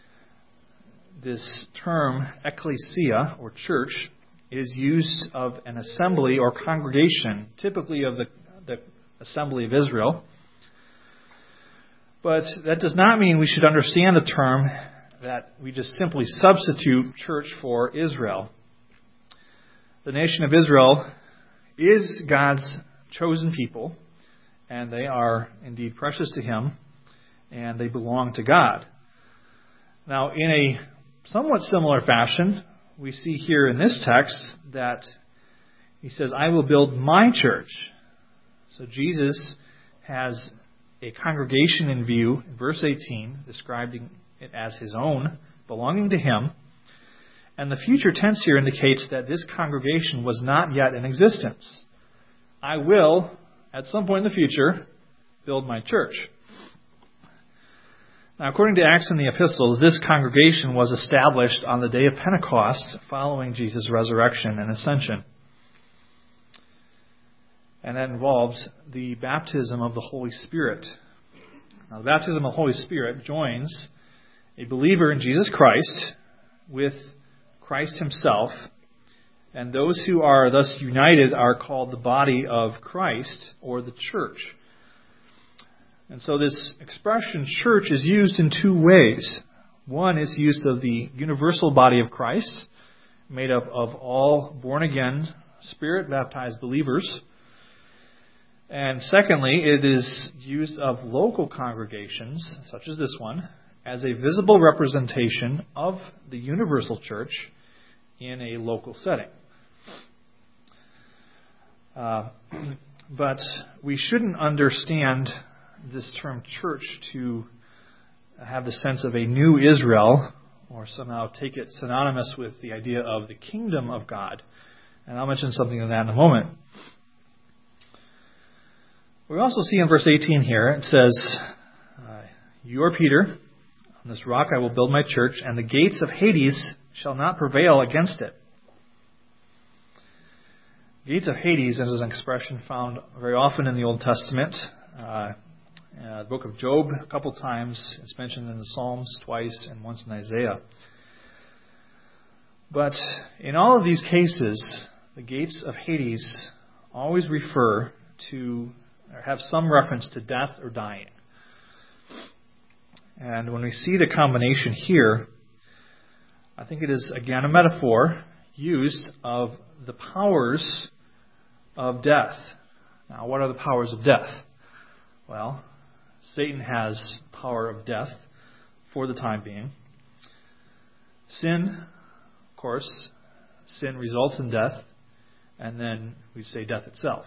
this term, ecclesia, or church, is used of an assembly or congregation, typically of the, the assembly of Israel. But that does not mean we should understand the term that we just simply substitute church for Israel. The nation of Israel is God's chosen people, and they are indeed precious to Him, and they belong to God. Now, in a somewhat similar fashion, we see here in this text that he says, I will build my church. So Jesus has a congregation in view in verse eighteen, describing it as his own, belonging to him. And the future tense here indicates that this congregation was not yet in existence. I will, at some point in the future, build my church. Now, according to Acts and the Epistles, this congregation was established on the day of Pentecost following Jesus' resurrection and ascension. And that involves the baptism of the Holy Spirit. Now, the baptism of the Holy Spirit joins a believer in Jesus Christ with Christ himself, and those who are thus united are called the body of Christ, or the church. And so this expression church is used in two ways. One is used of the universal body of Christ, made up of all born-again, Spirit-baptized believers. And secondly, it is used of local congregations, such as this one, as a visible representation of the universal church in a local setting. Uh, but we shouldn't understand this term church to have the sense of a new Israel, or somehow take it synonymous with the idea of the kingdom of God. And I'll mention something of that in a moment. We also see in verse eighteen here, it says, uh, You are Peter, on this rock I will build my church, and the gates of Hades shall not prevail against it. Gates of Hades is an expression found very often in the Old Testament. Uh, uh, the book of Job, a couple times. It's mentioned in the Psalms twice and once in Isaiah. But in all of these cases, the gates of Hades always refer to, or have some reference to death or dying. And when we see the combination here, I think it is again a metaphor used of the powers of death. Now, what are the powers of death? Well, Satan has power of death for the time being. Sin, of course, sin results in death, and then we'd say death itself.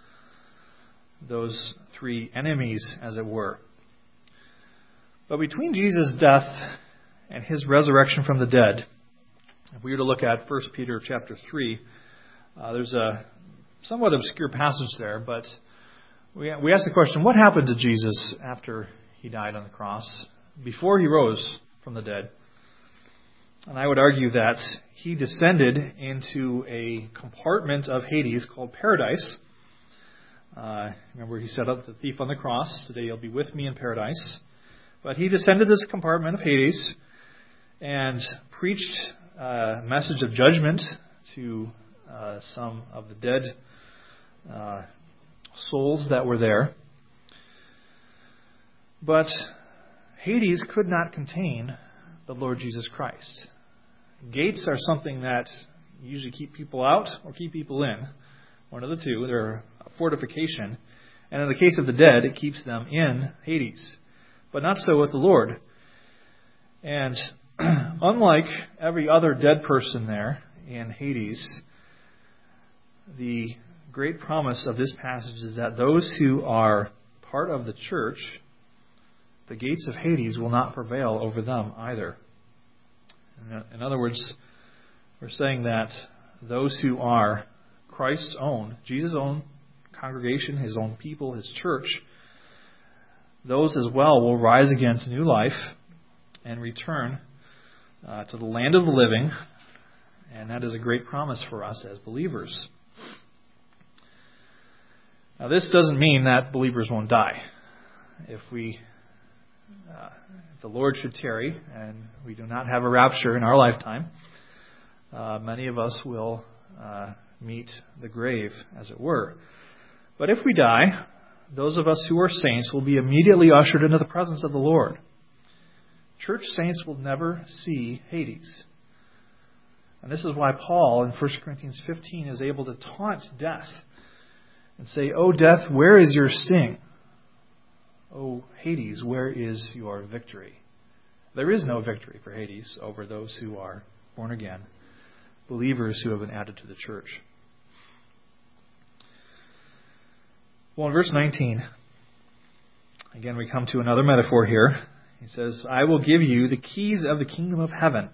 Those three enemies, as it were. But between Jesus' death and his resurrection from the dead, if we were to look at First Peter chapter three, uh, there's a somewhat obscure passage there, but we, we ask the question, what happened to Jesus after he died on the cross, before he rose from the dead? And I would argue that he descended into a compartment of Hades called paradise. Uh, remember, he set up the thief on the cross, today you'll be with me in paradise. But he descended this compartment of Hades and preached a message of judgment to uh, some of the dead uh, souls that were there. But Hades could not contain the Lord Jesus Christ. Gates are something that usually keep people out or keep people in. One of the two. They're a fortification. And in the case of the dead, it keeps them in Hades. But not so with the Lord. And unlike every other dead person there in Hades, the great promise of this passage is that those who are part of the church, the gates of Hades will not prevail over them either. In other words, we're saying that those who are Christ's own, Jesus' own congregation, his own people, his church, those as well will rise again to new life and return uh, to the land of the living. And that is a great promise for us as believers. Now, this doesn't mean that believers won't die. If we, uh, if the Lord should tarry and we do not have a rapture in our lifetime, uh, many of us will uh, meet the grave, as it were. But if we die, those of us who are saints will be immediately ushered into the presence of the Lord. Church saints will never see Hades. And this is why Paul in First Corinthians fifteen is able to taunt death and say, "O death, where is your sting? O Hades, where is your victory?" there is no victory for Hades over those who are born again, believers who have been added to the church. Well, in verse nineteen, again we come to another metaphor here. He says, I will give you the keys of the kingdom of heaven.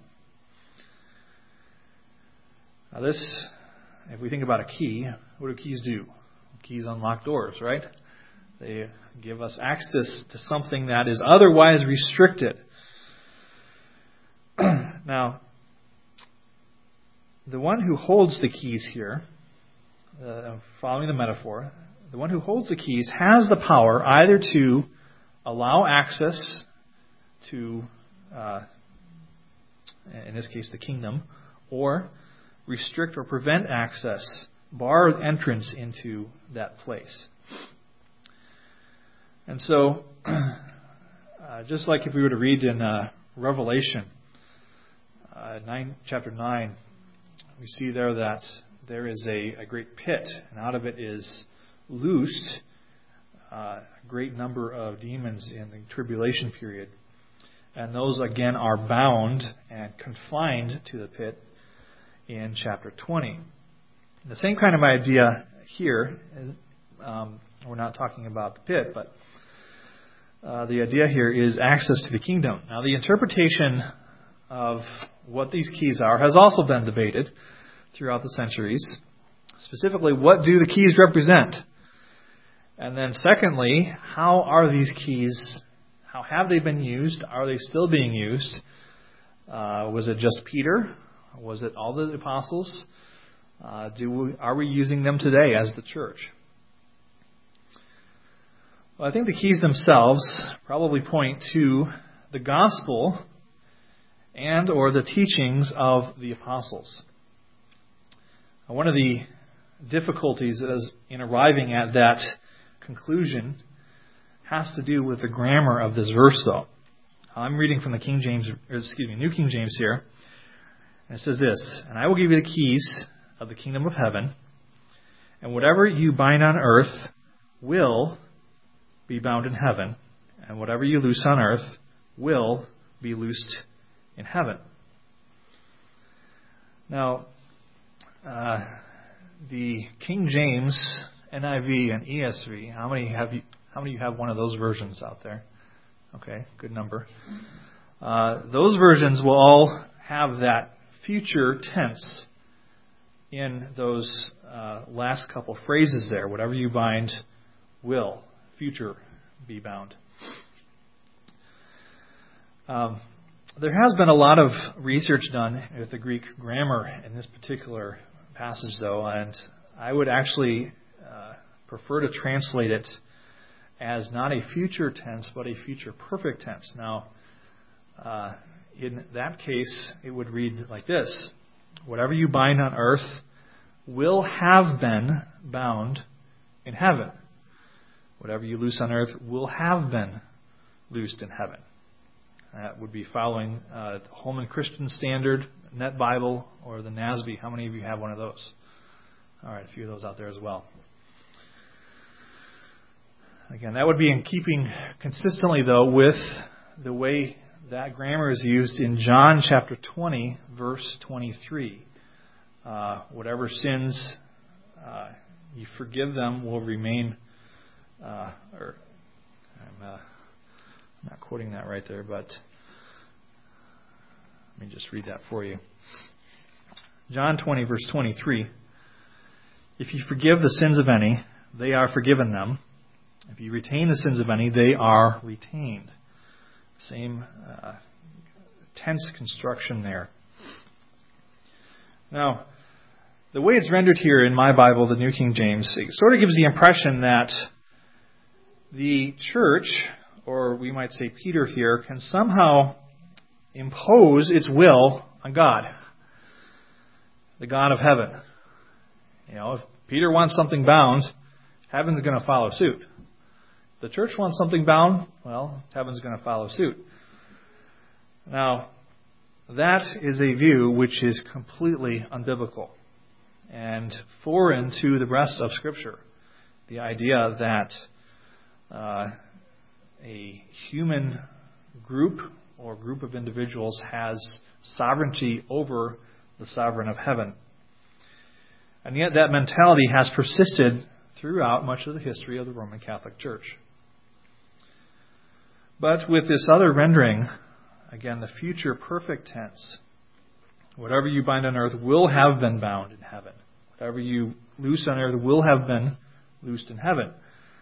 Now this, if we think about a key, what do keys do? Keys unlock doors, right? They give us access to something that is otherwise restricted. Now, the one who holds the keys here, uh, following the metaphor, the one who holds the keys has the power either to allow access to, uh, in this case, the kingdom, or restrict or prevent access, bar entrance into that place. And so, uh, just like if we were to read in uh, Revelation, uh, nine, chapter nine, we see there that there is a, a great pit, and out of it is loosed uh, a great number of demons in the tribulation period. And those, again, are bound and confined to the pit in chapter twenty. The same kind of idea here. Um, we're not talking about the pit, but uh, the idea here is access to the kingdom. Now, the interpretation of what these keys are has also been debated throughout the centuries. Specifically, what do the keys represent? And then secondly, how are these keys, how have they been used? Are they still being used? Uh, was it just Peter? Was it all the apostles? Uh, do we, are we using them today as the church? Well, I think the keys themselves probably point to the gospel and or the teachings of the apostles. One of the difficulties is in arriving at that conclusion has to do with the grammar of this verse, though. I'm reading from the King James, or excuse me, New King James here. And it says this, and I will give you the keys of the kingdom of heaven, and whatever you bind on earth will be bound in heaven, and whatever you loose on earth will be loosed in heaven. Now, uh, the King James, N I V, and E S V, how many have you? How many of you have one of those versions out there? Okay, good number. Uh, those versions will all have that future tense in those uh, last couple phrases there. Whatever you bind will, future, be bound. Um, there has been a lot of research done with the Greek grammar in this particular passage, though, and I would actually uh, prefer to translate it as not a future tense, but a future perfect tense. Now, uh, in that case, it would read like this. Whatever you bind on earth will have been bound in heaven. Whatever you loose on earth will have been loosed in heaven. That would be following uh, the Holman Christian Standard, Net Bible, or the N A S B. How many of you have one of those? All right, a few of those out there as well. Again, that would be in keeping consistently, though, with the way that grammar is used in John chapter twenty, verse twenty-three. Uh, whatever sins uh, you forgive them will remain, uh, or I'm uh, not quoting that right there, but let me just read that for you. John twenty, verse twenty-three. If you forgive the sins of any, they are forgiven them. If you retain the sins of any, they are retained. Same uh, tense construction there. Now, the way it's rendered here in my Bible, the New King James, it sort of gives the impression that the church, or we might say Peter here, can somehow impose its will on God, the God of heaven. You know, if Peter wants something bound, heaven's going to follow suit. The church wants something bound, well, heaven's going to follow suit. Now, that is a view which is completely unbiblical and foreign to the rest of Scripture. The idea that uh, a human group or group of individuals has sovereignty over the sovereign of heaven. And yet that mentality has persisted throughout much of the history of the Roman Catholic Church. But with this other rendering, again, the future perfect tense, whatever you bind on earth will have been bound in heaven. Whatever you loose on earth will have been loosed in heaven.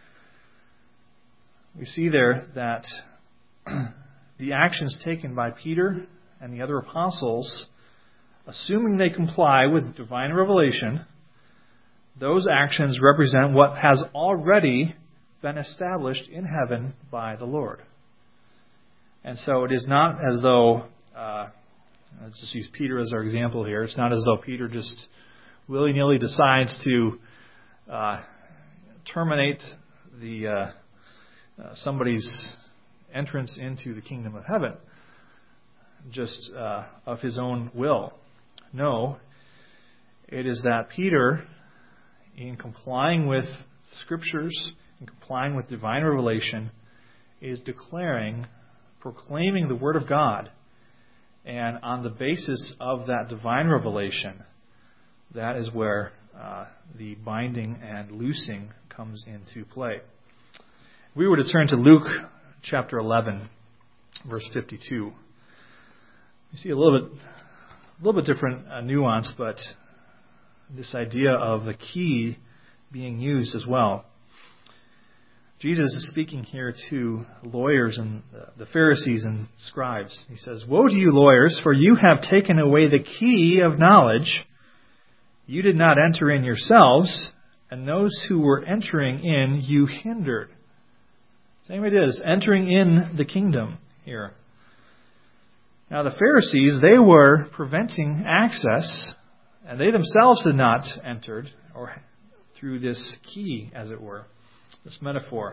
We see there that the actions taken by Peter and the other apostles, assuming they comply with divine revelation, those actions represent what has already been established in heaven by the Lord. And so it is not as though, uh, let's just use Peter as our example here, it's not as though Peter just willy-nilly decides to uh, terminate the uh, uh, somebody's entrance into the kingdom of heaven just uh, of his own will. No, it is that Peter, in complying with Scriptures, in complying with divine revelation, is declaring, proclaiming the Word of God. And on the basis of that divine revelation, that is where uh, the binding and loosing comes into play. If we were to turn to Luke chapter eleven, verse fifty-two, you see a little bit, a little bit different uh, nuance, but this idea of the key being used as well. Jesus is speaking here to lawyers and the Pharisees and scribes. He says, "Woe to you, lawyers, for you have taken away the key of knowledge. You did not enter in yourselves, and those who were entering in you hindered." Same it is, entering in the kingdom here. Now the Pharisees, they were preventing access, and they themselves had not entered, or through this key, as it were, this metaphor.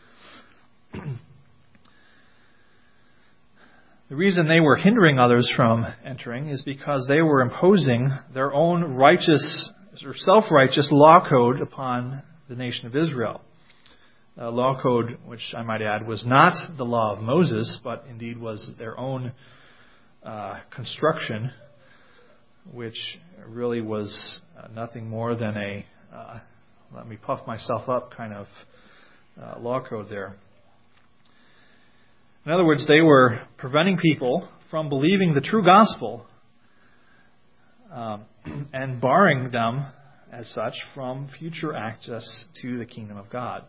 The reason they were hindering others from entering is because they were imposing their own righteous or self-righteous law code upon the nation of Israel. A law code, which I might add, was not the law of Moses, but indeed was their own uh, construction, which really was uh, nothing more than a uh, let me puff myself up kind of uh, law code there. In other words, they were preventing people from believing the true gospel um, and barring them, as such, from future access to the kingdom of God.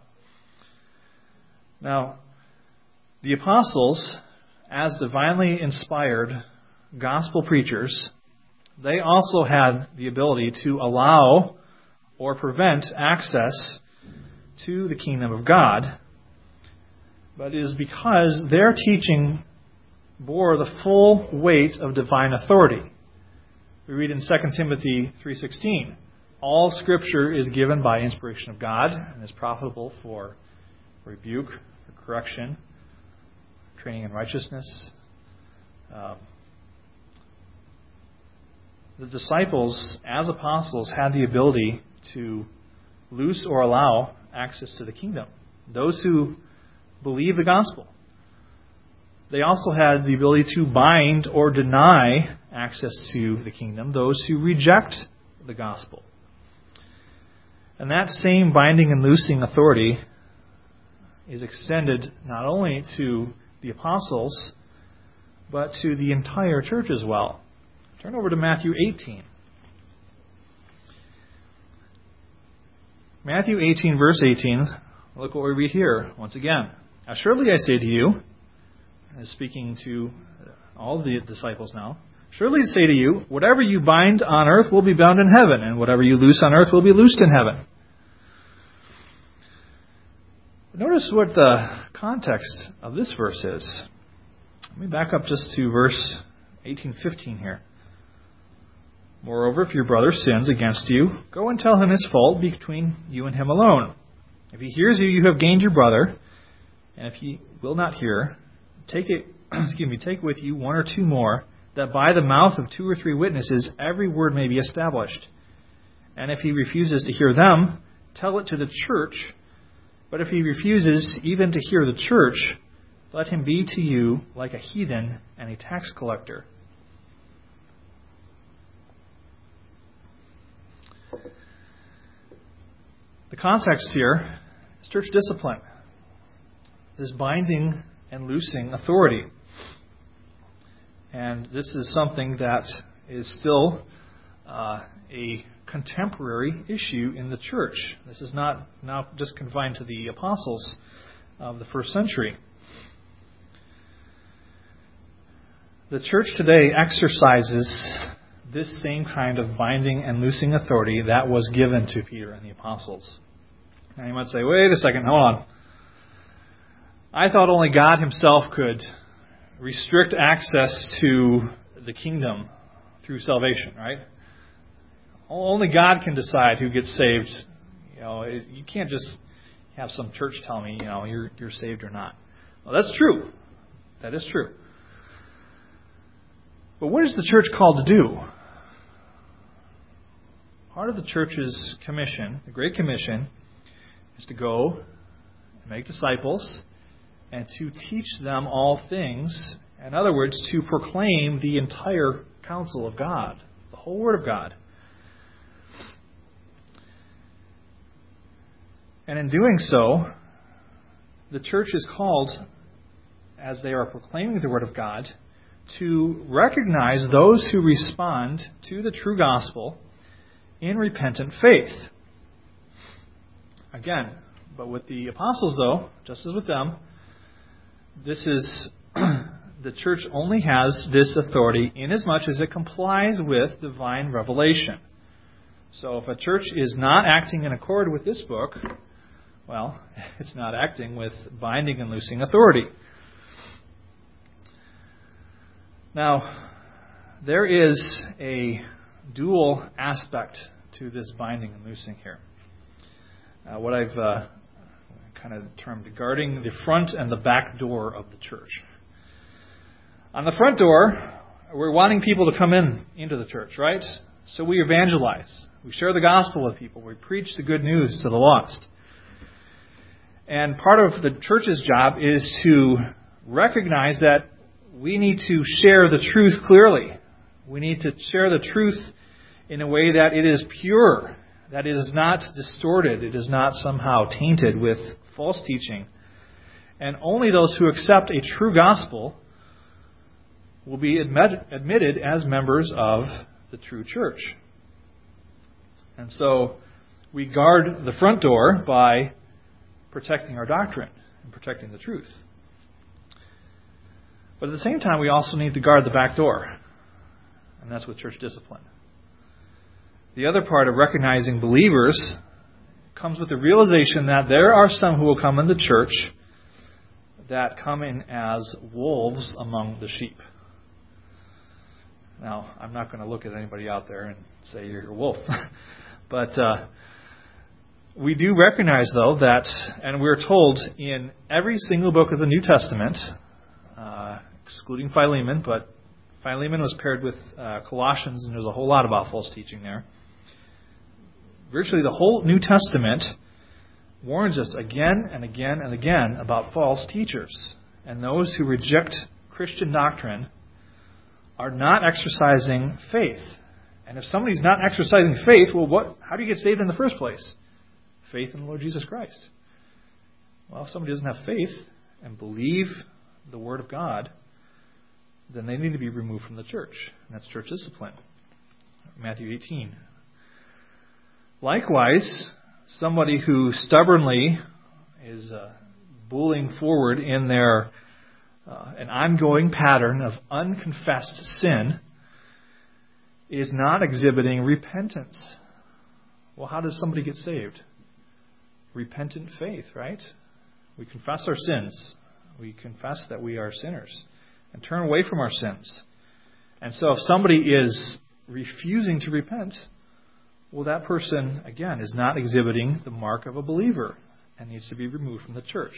Now, the apostles, as divinely inspired gospel preachers, they also had the ability to allow or prevent access to the kingdom of God. But it is because their teaching bore the full weight of divine authority. We read in Second Timothy three sixteen, "All Scripture is given by inspiration of God and is profitable for rebuke, for correction, training in righteousness." Um, the disciples, as apostles, had the ability to loose or allow access to the kingdom. Those who believe the gospel. They also had the ability to bind or deny access to the kingdom those who reject the gospel. And that same binding and loosing authority is extended not only to the apostles, but to the entire church as well. Turn over to Matthew eighteen. Matthew eighteen, verse eighteen. Look what we read here once again. "Now surely I say to you," and speaking to all the disciples now, "surely I say to you, whatever you bind on earth will be bound in heaven, and whatever you loose on earth will be loosed in heaven." Notice what the context of this verse is. Let me back up just to verse eighteen fifteen here. "Moreover, if your brother sins against you, go and tell him his fault between you and him alone. If he hears you, you have gained your brother. And if he will not hear, take it, excuse me, take with you one or two more, that by the mouth of two or three witnesses every word may be established. And if he refuses to hear them, tell it to the church. But if he refuses even to hear the church, let him be to you like a heathen and a tax collector. The context here is church discipline, this binding and loosing authority. And this is something that is still uh, a contemporary issue in the church. This is not now just confined to the apostles of the first century. The church today exercises this same kind of binding and loosing authority that was given to Peter and the apostles. Now you might say, wait a second, hold on. I thought only God himself could restrict access to the kingdom through salvation, right? Only God can decide who gets saved. You know, you can't just have some church tell me, you know, you're you're saved or not. Well, that's true. That is true. But what is the church called to do? Part of the church's commission, the Great Commission, is to go and make disciples and to teach them all things. In other words, to proclaim the entire counsel of God, the whole Word of God. And in doing so, the church is called, as they are proclaiming the Word of God, to recognize those who respond to the true gospel in repentant faith. Again, but with the apostles, though, just as with them, this is the church only has this authority inasmuch as it complies with divine revelation. So if a church is not acting in accord with this book, well, it's not acting with binding and loosing authority. Now, there is a dual aspect to this binding and loosing here. Uh, what I've uh, kind of termed guarding the front and the back door of the church. On the front door, we're wanting people to come in into the church, right? So we evangelize. We share the gospel with people. We preach the good news to the lost. And part of the church's job is to recognize that we need to share the truth clearly. We need to share the truth in a way that it is pure, that it is not distorted, it is not somehow tainted with false teaching. And only those who accept a true gospel will be admit, admitted as members of the true church. And so we guard the front door by protecting our doctrine and protecting the truth. But at the same time, we also need to guard the back door. And that's with church discipline. The other part of recognizing believers comes with the realization that there are some who will come in the church that come in as wolves among the sheep. Now, I'm not going to look at anybody out there and say you're a wolf. But uh, we do recognize, though, that, and we're told in every single book of the New Testament, uh, excluding Philemon, but Philemon was paired with uh, Colossians, and there's a whole lot about false teaching there. Virtually the whole New Testament warns us again and again and again about false teachers. And those who reject Christian doctrine are not exercising faith. And if somebody's not exercising faith, well, what? How do you get saved in the first place? Faith in the Lord Jesus Christ. Well, if somebody doesn't have faith and believe the Word of God, then they need to be removed from the church. And that's church discipline. Matthew eighteen. Likewise, somebody who stubbornly is uh, bullying forward in their uh, an ongoing pattern of unconfessed sin is not exhibiting repentance. Well, how does somebody get saved? Repentant faith, right? We confess our sins. We confess that we are sinners and turn away from our sins. And so if somebody is refusing to repent, well, that person, again, is not exhibiting the mark of a believer and needs to be removed from the church.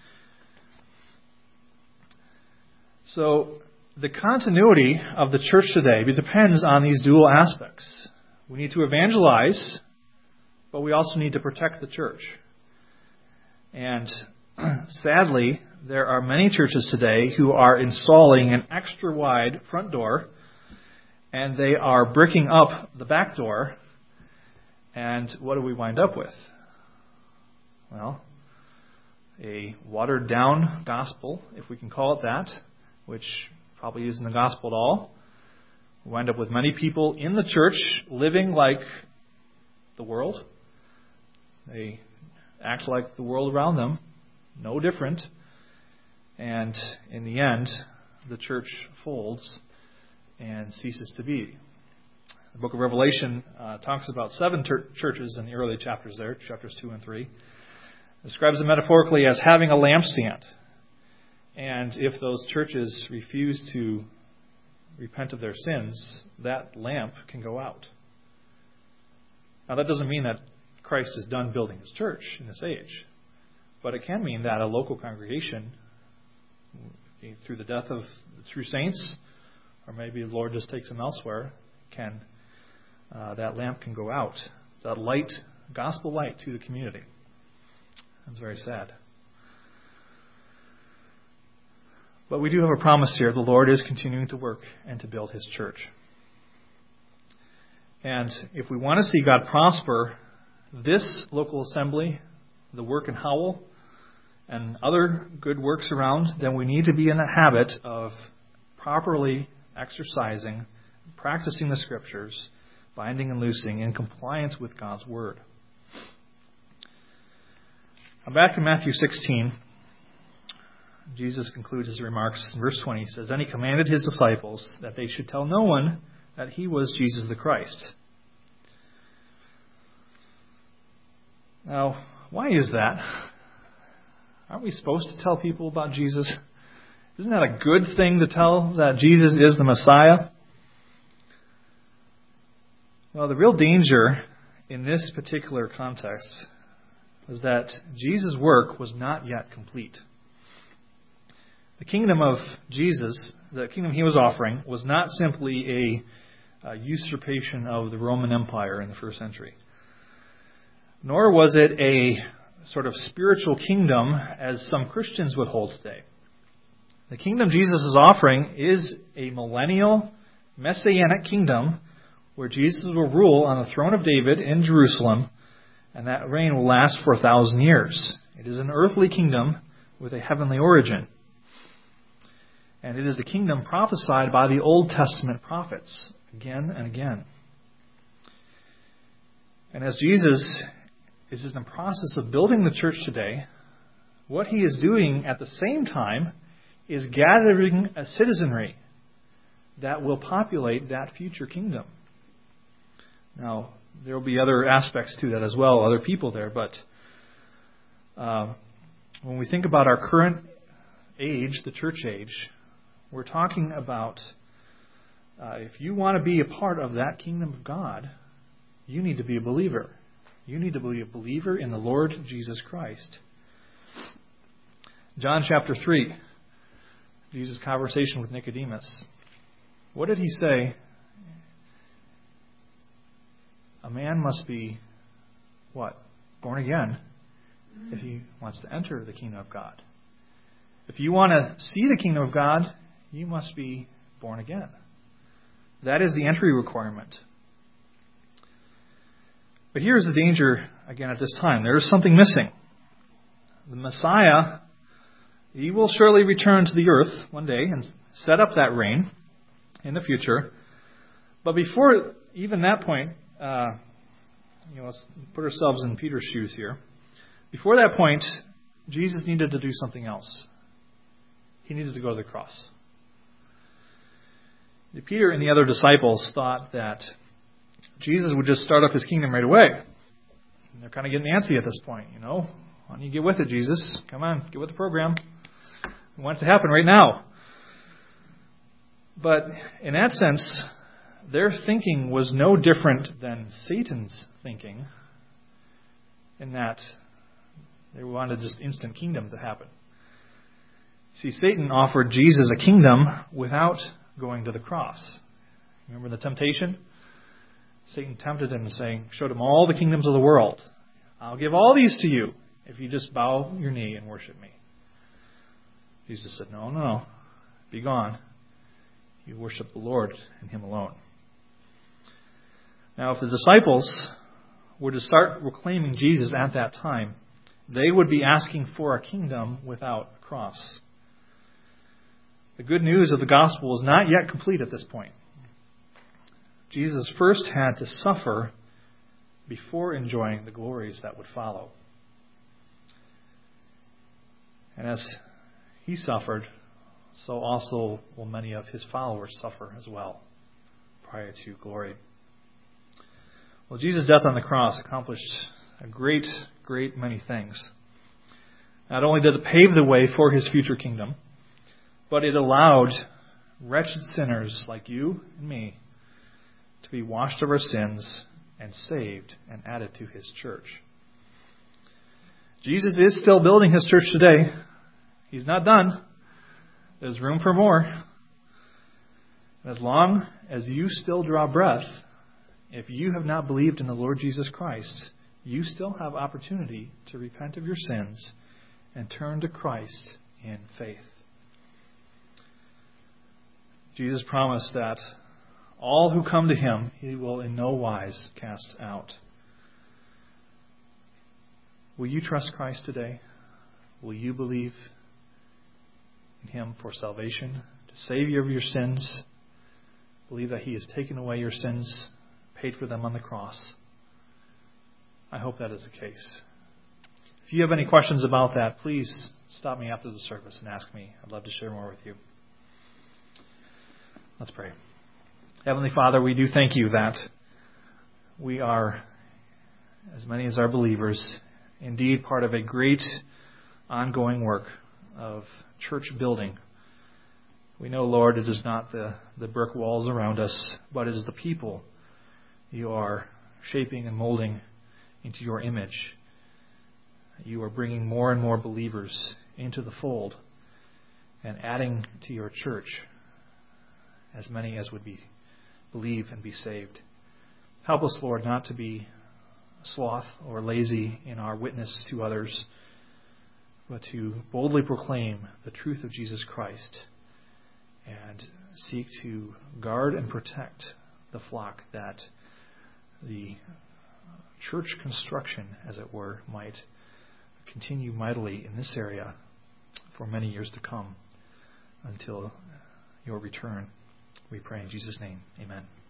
So the continuity of the church today depends on these dual aspects. We need to evangelize, but we also need to protect the church. And sadly, there are many churches today who are installing an extra wide front door, and they are bricking up the back door. And what do we wind up with? Well, a watered down gospel, if we can call it that, which probably isn't the gospel at all. We wind up with many people in the church living like the world. They act like the world around them, no different. And in the end, the church folds and ceases to be. The book of Revelation uh, talks about seven ter- churches in the early chapters there, chapters two and three. It describes them metaphorically as having a lampstand. And if those churches refuse to repent of their sins, that lamp can go out. Now, that doesn't mean that Christ is done building His church in this age. But it can mean that a local congregation, through the death of the true saints, or maybe the Lord just takes them elsewhere, can uh, that lamp can go out. That light, gospel light to the community. That's very sad. But we do have a promise here. The Lord is continuing to work and to build His church. And if we want to see God prosper this local assembly, the work in Howell, and other good works around, then we need to be in the habit of properly exercising, practicing the Scriptures, binding and loosing in compliance with God's Word. Now back in Matthew sixteen, Jesus concludes His remarks in verse twenty. He says, "Then He commanded His disciples that they should tell no one that He was Jesus the Christ." Now, why is that? Aren't we supposed to tell people about Jesus? Isn't that a good thing to tell that Jesus is the Messiah? Well, the real danger in this particular context was that Jesus' work was not yet complete. The kingdom of Jesus, the kingdom He was offering, was not simply a, a usurpation of the Roman Empire in the first century. Nor was it a sort of spiritual kingdom as some Christians would hold today. The kingdom Jesus is offering is a millennial, messianic kingdom where Jesus will rule on the throne of David in Jerusalem, and that reign will last for a thousand years. It is an earthly kingdom with a heavenly origin. And it is the kingdom prophesied by the Old Testament prophets again and again. And as Jesus is in the process of building the church today, what He is doing at the same time is gathering a citizenry that will populate that future kingdom. Now, there will be other aspects to that as well, other people there, but uh, when we think about our current age, the church age, we're talking about uh, if you want to be a part of that kingdom of God, you need to be a believer. You need to be a believer in the Lord Jesus Christ. John chapter three, Jesus' conversation with Nicodemus. What did He say? A man must be, what? Born again if he wants to enter the kingdom of God. If you want to see the kingdom of God, you must be born again. That is the entry requirement. But here's the danger, again, at this time. There is something missing. The Messiah, He will surely return to the earth one day and set up that reign in the future. But before even that point, uh, you know, let's put ourselves in Peter's shoes here. Before that point, Jesus needed to do something else. He needed to go to the cross. Peter and the other disciples thought that Jesus would just start up His kingdom right away. And they're kind of getting antsy at this point, you know. Why don't you get with it, Jesus? Come on, get with the program. We want it to happen right now. But in that sense, their thinking was no different than Satan's thinking, in that they wanted just instant kingdom to happen. See, Satan offered Jesus a kingdom without going to the cross. Remember the temptation? Satan tempted Him, saying, showed Him all the kingdoms of the world. I'll give all these to you if you just bow your knee and worship me. Jesus said, no, no, no. Be gone. You worship the Lord and Him alone. Now, if the disciples were to start proclaiming Jesus at that time, they would be asking for a kingdom without a cross. The good news of the gospel is not yet complete at this point. Jesus first had to suffer before enjoying the glories that would follow. And as He suffered, so also will many of His followers suffer as well prior to glory. Well, Jesus' death on the cross accomplished a great, great many things. Not only did it pave the way for His future kingdom, but it allowed wretched sinners like you and me to be washed of our sins and saved and added to His church. Jesus is still building His church today. He's not done. There's room for more. As long as you still draw breath, if you have not believed in the Lord Jesus Christ, you still have opportunity to repent of your sins and turn to Christ in faith. Jesus promised that all who come to Him, He will in no wise cast out. Will you trust Christ today? Will you believe in Him for salvation, to save you of your sins? Believe that He has taken away your sins, paid for them on the cross. I hope that is the case. If you have any questions about that, please stop me after the service and ask me. I'd love to share more with you. Let's pray. Heavenly Father, we do thank You that we are, as many as are believers, indeed part of a great ongoing work of church building. We know, Lord, it is not the, the brick walls around us, but it is the people You are shaping and molding into Your image. You are bringing more and more believers into the fold and adding to Your church as many as would be believe and be saved. Help us, Lord, not to be sloth or lazy in our witness to others, but to boldly proclaim the truth of Jesus Christ and seek to guard and protect the flock that the church construction, as it were, might continue mightily in this area for many years to come until Your return. We pray in Jesus' name. Amen.